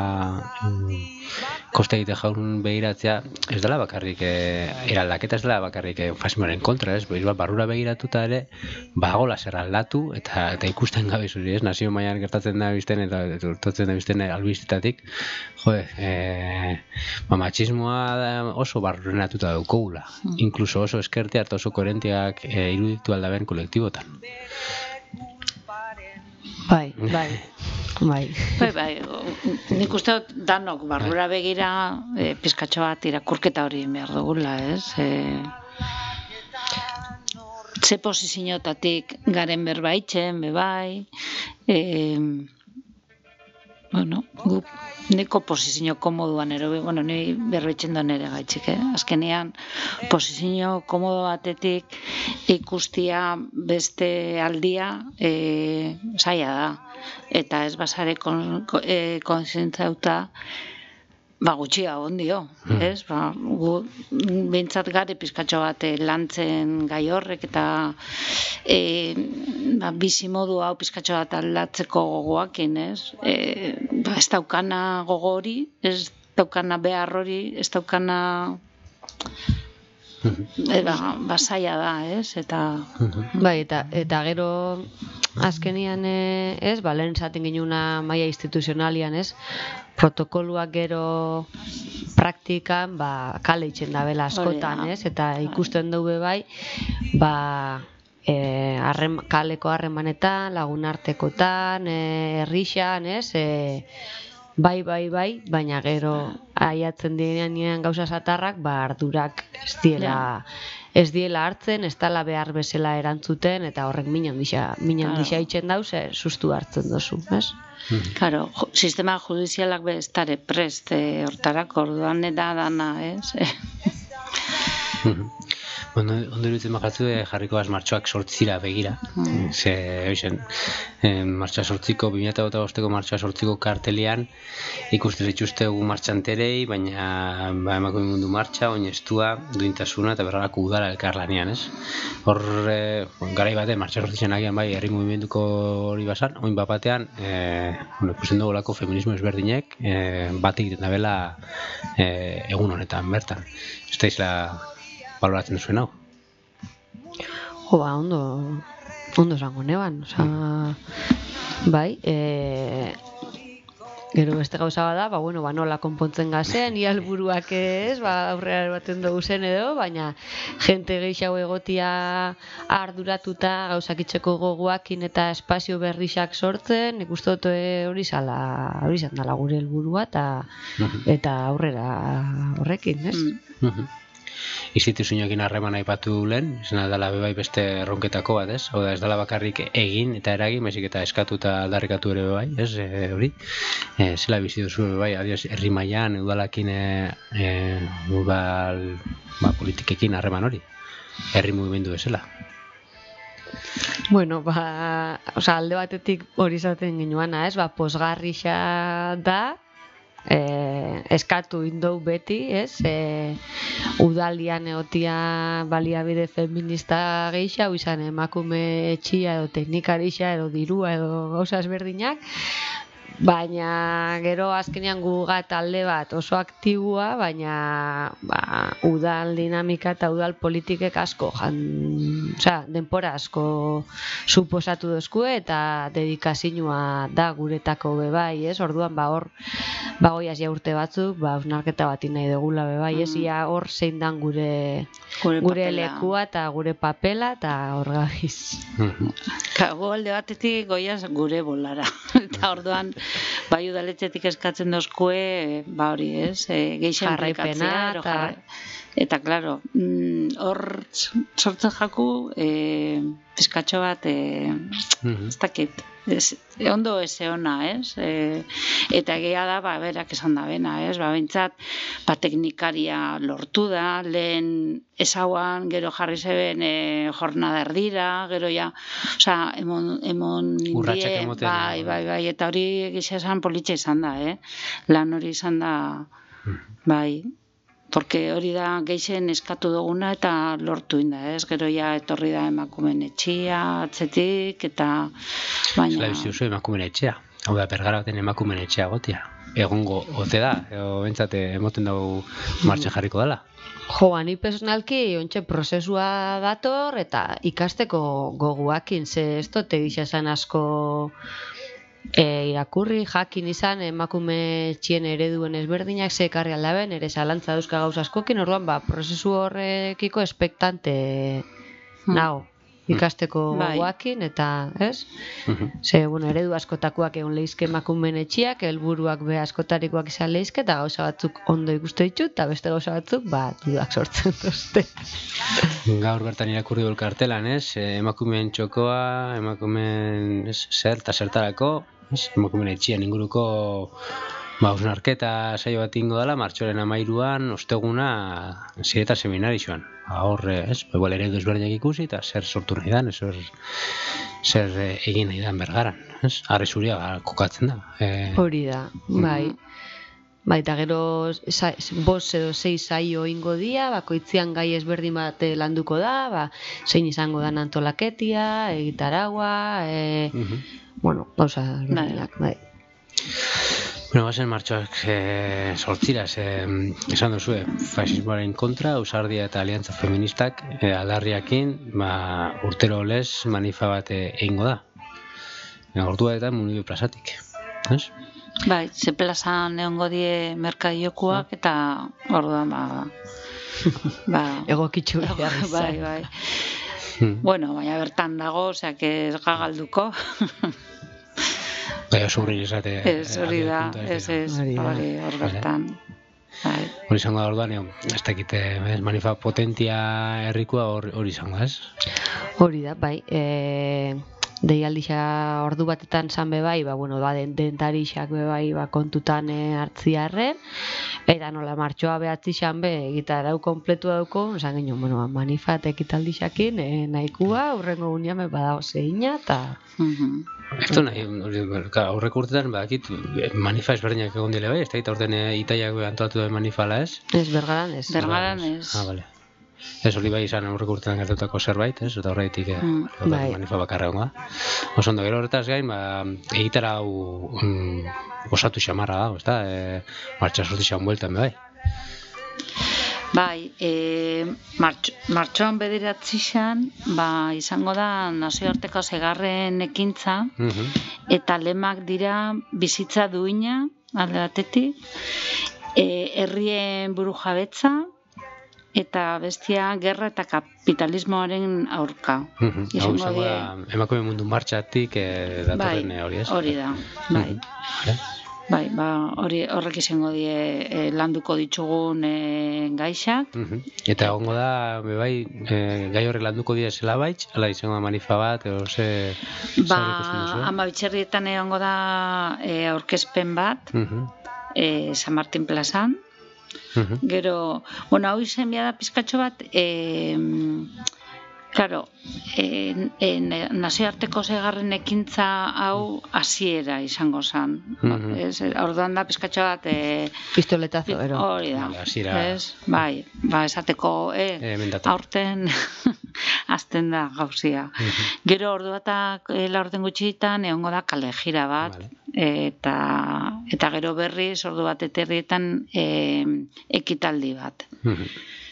koste egite jaun begiratzea, ez dela bakarrik, e, eraldaketa ez dela bakarrik e, fasismoaren kontra, ez? Ba, barrura begiratuta ere, bagola zer aldatu, eta, eta ikusten gabe zuri, ez? Nazio mailan gertatzen da bizten, eta urtatzen da bizten albistetatik, jo, e, ba, matxismoa oso barrenatuta daukogula, mm. inkluso oso eskertia eta oso koherentiak e, iruditu aldaben kolektibotan. Bai, bai. Bai. Bai, bai, nik uste dut danok barrura begira e, pizkatxo bat irakurketa hori behar dugula, ez? E, ze posiziotatik garen berbaitzen, bebai, e, bueno, gu neko posizio komoduan ero, bueno, ni berbaitzen da nere gaitxik, eh? Azkenean, posizio komodo batetik ikustia beste aldia e, zaila da, eta ez basare kon, e, kontzientzauta ba gutxia ondio, Hmm. ez? Ba, gu behintzat gare pizkatxo bat eh, lantzen gai horrek eta e, ba, bizimodu hau pizkatxo bat aldatzeko gogoakin, ez? E, ba, ez daukana gogo hori, ez daukana behar hori, ez daukana e, ba, ba zaila da, ez? Eta Bai, eta, eta gero azkenian eh, ez, ba, lehen esaten ginuna maila instituzionalian, ez, protokoluak gero praktikan, ba, kale itxen dabela askotan, Hori da. ez, eta ikusten dugu bai, ba, e, harrem, kaleko harremanetan, lagunartekotan, e, herrixan, ez, e, bai, bai, bai, baina gero aiatzen direnean gauza satarrak, ba, ardurak ez diela, ez diela hartzen, ez dala behar bezala erantzuten, eta horrek min handixea, min handixea Claro. itxen dauz, e, sustu hartzen dozu, ez? Claro, ju- sistema judizialak be ez dare prest eh, hortarako, orduan da dana, ez? Bueno, ondo iruditzen bakatzu eh, jarriko az martxoak sortzira begira. Mm. Ze, oixen, eh, martxoa sortziko, bi mila hogeita bosteko martxoa sortziko kartelian ikusten zituztegu martxanterei, baina ba, emakume mundu martxa, oinestua, duintasuna eta berralako udala elkarlanean, ez? Hor, eh, bueno, garai batean martxoa sortzen agian bai, herri mugimenduko hori basan, oin bat batean, eh, bueno, ikusten dugulako feminismo ezberdinek, eh, bat egiten dabela eh, egun honetan bertan. Ez da izla baloratzen zuen hau. Jo, ba, ondo, ondo esango neban, oza, bai, e, gero beste gauza bada, ba, bueno, ba, nola konpontzen gazen, ia helburuak ez, ba, aurrera baten dugu zen edo, baina jente gehiago egotia arduratuta gauzak itxeko gogoakin eta espazio berrixak sortzen, nik uste dut eh, hori zala, hori izan dela gure helburua eta eta aurrera horrekin, ez? Mm. Mhm. Instituzioekin harreman aipatu lehen, izan dela bebai beste erronketako bat, ez? Hau da, ez dela bakarrik egin eta eragin, baizik eta eskatu eta aldarrikatu ere bebai, ez? E, hori, e, zela bizi duzu bebai, adios, herri mailan, udalakin, e, e, udal, ba, politikekin harreman hori, herri mugimendu bezala. Bueno, ba, osea, alde batetik hori izaten ginuana, ez? Ba, posgarrixa da, eh, eskatu indou beti, ez? Eh, udalian egotia baliabide feminista geisha, izan emakume etxia edo teknikarixa edo dirua edo gauza ezberdinak, baina gero azkenean guga talde bat oso aktibua, baina ba, udal dinamika eta udal politikek asko jan, osea, denpora asko suposatu dozkue eta dedikazioa da guretako bebai, ez? Orduan ba hor bagoiaz ja urte batzuk, ba hausnarketa bat nahi dugula bebai, ez? Ia hor zein dan gure Gure gure papela. lekua eta gure papela eta hor gabiz. Kago alde batetik goiaz gure bolara. Eta orduan, bai udaletxetik eskatzen dozkue, ba hori ez, e, geixen Jarraipena aplikatzea, ero eta- jarra- Eta, klaro, mm, hor sortzen jaku, e, pizkatxo bat, e, ez dakit, ez, ondo ez ona, ez? E, eta egia da, ba, berak esan da bena, ez? Ba, bintzat, ba, teknikaria lortu da, lehen ezauan, gero jarri zeben e, jornada erdira, gero ja, osea, emon, emon Urratsak indie, emoten, bai, eh, bai, bai, eta hori gisa esan politxa izan da, eh? Lan hori izan da, bai, porque hori da geixen eskatu duguna eta lortu inda, ez? Gero ja etorri da emakumen etxia, atzetik, eta baina... Zela bizi duzu emakumen etxea. Hau da, Bergara baten emakumen etxea gotia. Egongo ote da, edo bentsate emoten dugu martxan jarriko dela. Jo, ba, ni personalki ontxe prozesua dator eta ikasteko goguakin, ze ez dut egisa esan asko e, irakurri, jakin izan emakume txien ereduen ezberdinak ze ekarri aldaben, ere zalantza dauzka gauza askokin, orduan ba, prozesu horrekiko espektante nago. ikasteko Bai. gogoakin, eta, ez? Mhm. Ze, bueno, eredu askotakoak egon lehizke emakumeen etxiak, helburuak be askotarikoak izan lehizke, eta gauza batzuk ondo ikuste ditu, eta beste gauza batzuk, ba, dudak sortzen duzte. Gaur bertan irakurri dut kartelan, ez? E, emakumeen txokoa, emakumeen ez, zer eta zertarako, ez? Emakumeen etxian inguruko ba, hausnarketa saio bat ingo dela, martxoaren amairuan, osteguna, zireta seminarixoan. Ba, hor, ez, igual eredu ezberdinak ikusi, eta zer sortu nahi dan, zer, zer eh, egin nahi dan bergaran, ez? Arre zuria ba, kokatzen da. E, Hori da, bai. Bai, eta gero sa, bost edo sei saio ingo dia, bakoitzean gai ezberdin bat eh, landuko da, ba, zein izango dan antolaketia, egitaragua, e, mhm. bueno, gauza ezberdinak, bai. Bueno, bazen martxoak e, sortziraz, e, esan duzue, fasismoaren kontra, ausardia eta aliantza feministak e, aldarriakin, ba, urtero lez manifa bat e, egingo da. E, ordua eta Munibio plazatik, ez? Bai, ze plazan egongo die merkadiokuak eta orduan ba... ba Egokitxu behar izan. bai, bai. Hmm. Bueno, baina bertan dago, osea, que ez gagalduko. Bai, oso urri izate. Ez, hori da, ez, ez, Hori da. hori, hor bertan. Bai. Hori izango da orduan, eo, ez dakite, ez, manifa potentia herrikoa hor- hori izango, ez? Hori da, bai. E, deialdixa ordu batetan zan be bai, ba, bueno, ba, den, dentarixak be bai, ba, kontutan e, hartziarren, eta nola martxoa behatzi xan be, egitarau kompletu dauko, esan genuen, bueno, ba, manifa eta ekitaldixakin, e, nahikua, urrengo gunean be badago zeina, eta... Mhm. Ez du nahi, hori, ka, aurreko urtetan, badakit, manifa ezberdinak egon dile bai, ez da, eta orten e, itaiak be antolatu den manifala, ez? Ez, bergaran ez. Bergaran ez. Ah, bale. Ez hori bai izan aurreko urtetan gertatutako zerbait, ez? Eta horretik eh, Mm, orduan bai. manifa bakarra egongo da. Oso ondo, gero horretaz gain, ba, egitara hau mm, osatu xamarra dago, ez da? E, martxa sorti xan bueltan be bai. Bai, e, martx, martxoan bederatzi xan, ba, izango da nazioarteko segarren ekintza, Mhm. eta lemak dira bizitza duina, alde batetik, e, herrien burujabetza, eta bestia gerra eta kapitalismoaren aurka. Mhm. Hau Izango izango da, emakume mundu martxatik eh, datorren eh, hori, ez? hori da, bai. Vale. Bai, ba, hori horrek izango die e, landuko ditugun e, gaixak. Mhm. Eta egongo da, be bai, eh, gai horrek landuko die zela baitz, ala izango da manifa bat, edo ze... Ba, zer ikusten duzu, eh? ama bitxerrietan egongo da e, aurkezpen bat, Mhm. e, San Martin plazan. Mhm. Gero, bueno, hau izen bia da pizkatxo bat, e, claro, en, en, nazioarteko segarren ekintza hau hasiera izango zen. Mhm. Ez, orduan da pizkatxo bat... E, Pistoletazo, ero. hori da. Vale, hasiera- Ez, bai, ba, esateko, e, Eh, hemen dator. aurten azten da gauzia. Mhm. Gero ordu batak e, laurden gutxitan egongo da kale jira bat, Vale. eta, eta gero berriz ordu bat eterrietan e, ekitaldi bat. Mhm.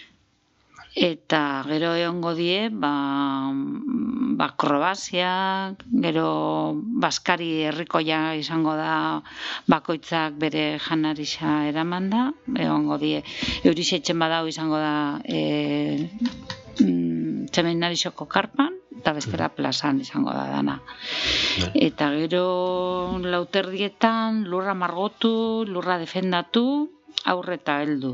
Eta gero egongo die, ba, ba akrobaziak, gero baskari herrikoia izango da bakoitzak bere janarisa eramanda, egongo die, eurisetzen badau izango da e, mm, txemenarisoko karpan, eta bestela plazan izango da dana. Eta gero lauterdietan lurra margotu, lurra defendatu, aurreta heldu.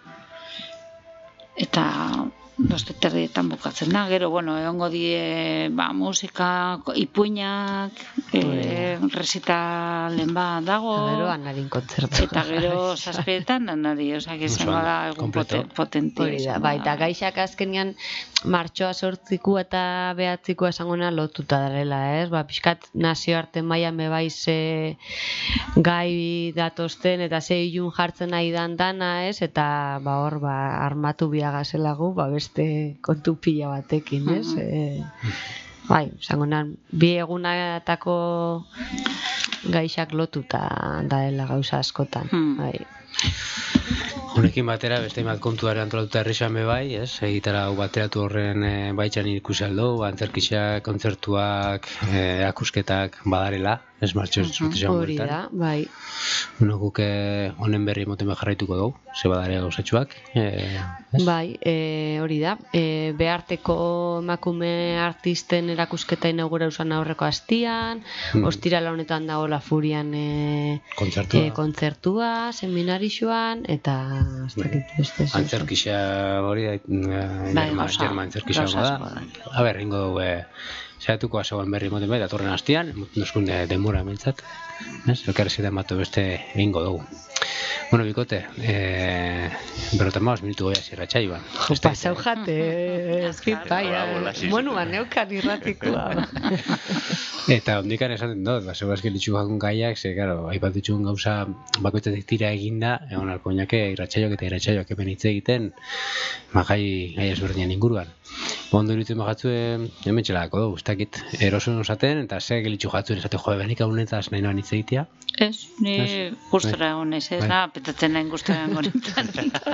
Eta boste terrietan bukatzen da. Gero, bueno, egongo die ba, musika, ipuinak, e, resitalen bat dago. Eta gero anarin kontzertu. Eta gero zazpietan anari, osea, que izango da egun Kompleto. poten, potentia. Hori da, izango bai, eta da. gaixak azkenean martxoa sortziko eta behatzikoa esangona lotuta darela, ez? Ba, pixkat nazioarte mailan be bai ze gai datozten eta ze ilun jartzen nahi dan dana, ez? Eta ba hor, ba, armatu biagazelagu, ba, beste kontu pila batekin, ez? Mhm. E, bai, esangonan, bi egunatako gaixak lotuta daela gauza askotan, Hmm. bai. Honekin batera, beste bat kontuare antolatuta herrixan be bai, ez? Egitara hau bateratu horren e, baitxan ikusi aldo, antzerkisak, kontzertuak, e, akusketak badarela, ez martxo sortizan Hori da, bai. Bueno, guk eh, honen berri moten jarraituko dugu, ze badare gauzatxuak. Eh, ez? Bai, e, hori da. E, beharteko emakume artisten erakusketa inaugura usan aurreko astian, Mm. ostirala honetan dago La Furian e, Kontzertua. e, kontzertua, seminarixoan, eta ez dakit beste zer. Antzerkisa hori da, eh, Bai, Germa, gauza- Germa antzerkisa gauza da. asko da. A ber, ingo dugu, eh, zehatuko azoan berri moten bai, datorren hastian, duzkun de, denbora mentzat, ez? Elkarrezitan batu beste egingo dugu. Bueno, bikote, eh, berrota maus minutu goia zirratxaioan. Jo, pasau jate, ezpipaia, Bravo, lasizute. monuan neukan irratikoa. Eta ondikan esaten dut, ba, seguazki litxukakun gaiak, ze, karo, aipat ditxun gauza bakoitzetik tira eginda, egon alko inake irratxaiok eta irratxaiok hemen hitz egiten, ma gai, gai ezberdinen inguruan. Ondo iruditzen bagatzu hemen txelako dugu, ez dakit, eroson osaten, eta ze gelitxu jatzuen esate jo, benik honetaz nahi noan hitz egitea. Ez, ni Ez? gustora egon ez, ez Bai. na, petatzen nahi gustora egon nintzen.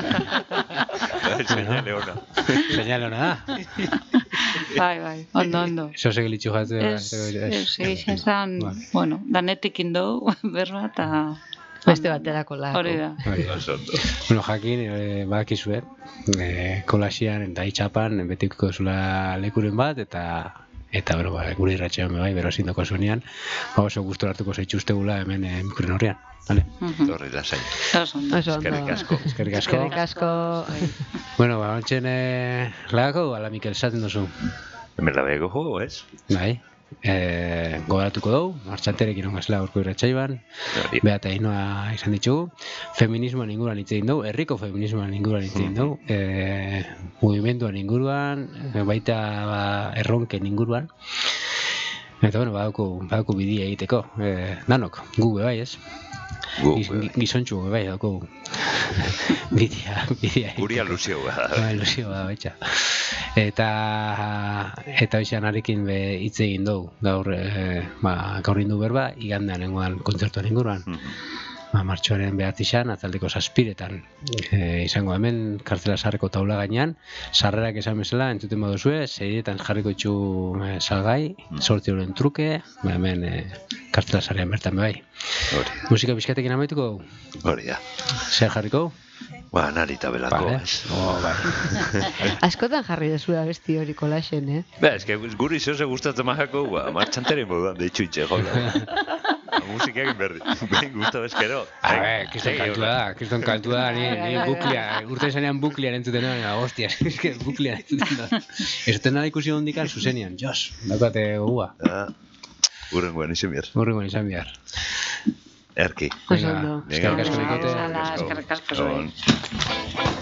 Señale ona. Señal hona da. Bai, bai, ondo, ondo. Zo ze gelitxu jatzuen. Ez, ez, egin esan, Bai. bueno, danetik indo, berba, eta... Beste baterako lako. Hori da. Oso ondo. Bueno, jakin, e, badakizue, e, kolasian eta itxapan betiko zula lekuren bat, eta eta bero, ba, gure irratxean bai, bero zindoko zuenean, ba, oso gustora hartuko zaitxuztegula hemen e, mikuren horrean. Vale. Mhm. Torri lasai. Oso ondo. Oso ondo. Eskerrik asko. Eskerrik asko. Eskerrik asko. bai. Bueno, ba, ontsen e, lagako, ala Mikel esaten duzu. Hemen labego jo, ez? Bai. E, gogoratuko dugu, martxanterekin ongazela urko irratxaiban, Hori. Bea eta Ainoa izan ditugu, feminismoan inguruan hitz egin dugu, herriko feminismoan inguruan hitz egin dugu, e, mugimenduan inguruan, e, baita ba, erronken inguruan. Eta bueno, badauku, badauku bidia egiteko, e, danok, gu be bai ez? Gu, Giz- bai. Gizontxu be bai dauku bidia, bidia Guri alusio da. Ba, ilusio da, baitxa. Eta eta hoxean arekin be hitz egin dugu. Gaur e, ba, gaur indu berba igandean nengoan kontzertuan inguruan. Ba, martxoaren behatzixan, atzaldeko zazpiretan e, izango hemen kartzela sarreko taula gainean, sarrerak esan bezala entzuten baduzue, seiretan jarriko itxu e, salgai, sortzi euren truke, ba, hemen e, kartzela sarrean bertan be bai. Hori, Musika bizkatekin amaituko dugu? hori da. Zer jarriko? Ba, narita belako, Vale. ez? Oh, bai. Askotan jarri dezu da besti hori kolaxen, eh? Ba, ez que guri zehose gustatzen majako, ba, martxantere moduan deitxu itxe, jola. Musika egin berri. Behin gusta bezkero. A ver, kriston kantua da, kriston kantua da, ni, ni buklia, urte zenean buklian entzuten da, hostia, eske buklian entzuten da. Ez dena ikusi hondikan zuzenian, jos, daukate gogua, Ah, urrengoan izan behar. urrengoan izan behar. Erki. Oso Venga, ondo. eskerrik asko, Venga, bikote. Hala, eskerrik asko zuei. On.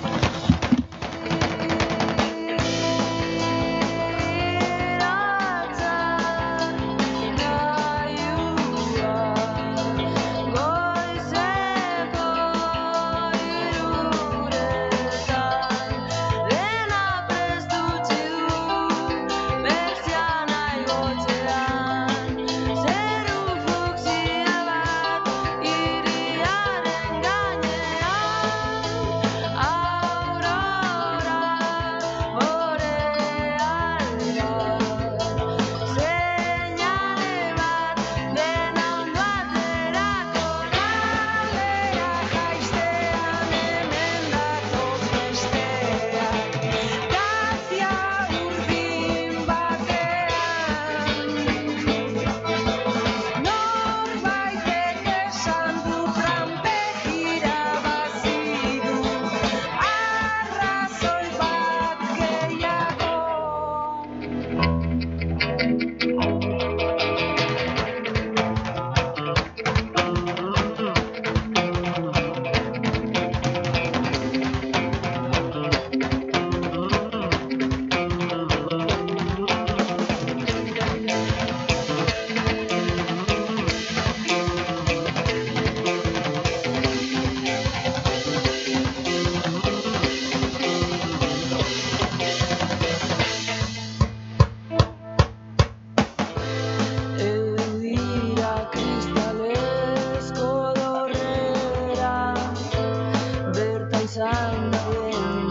Berta izan da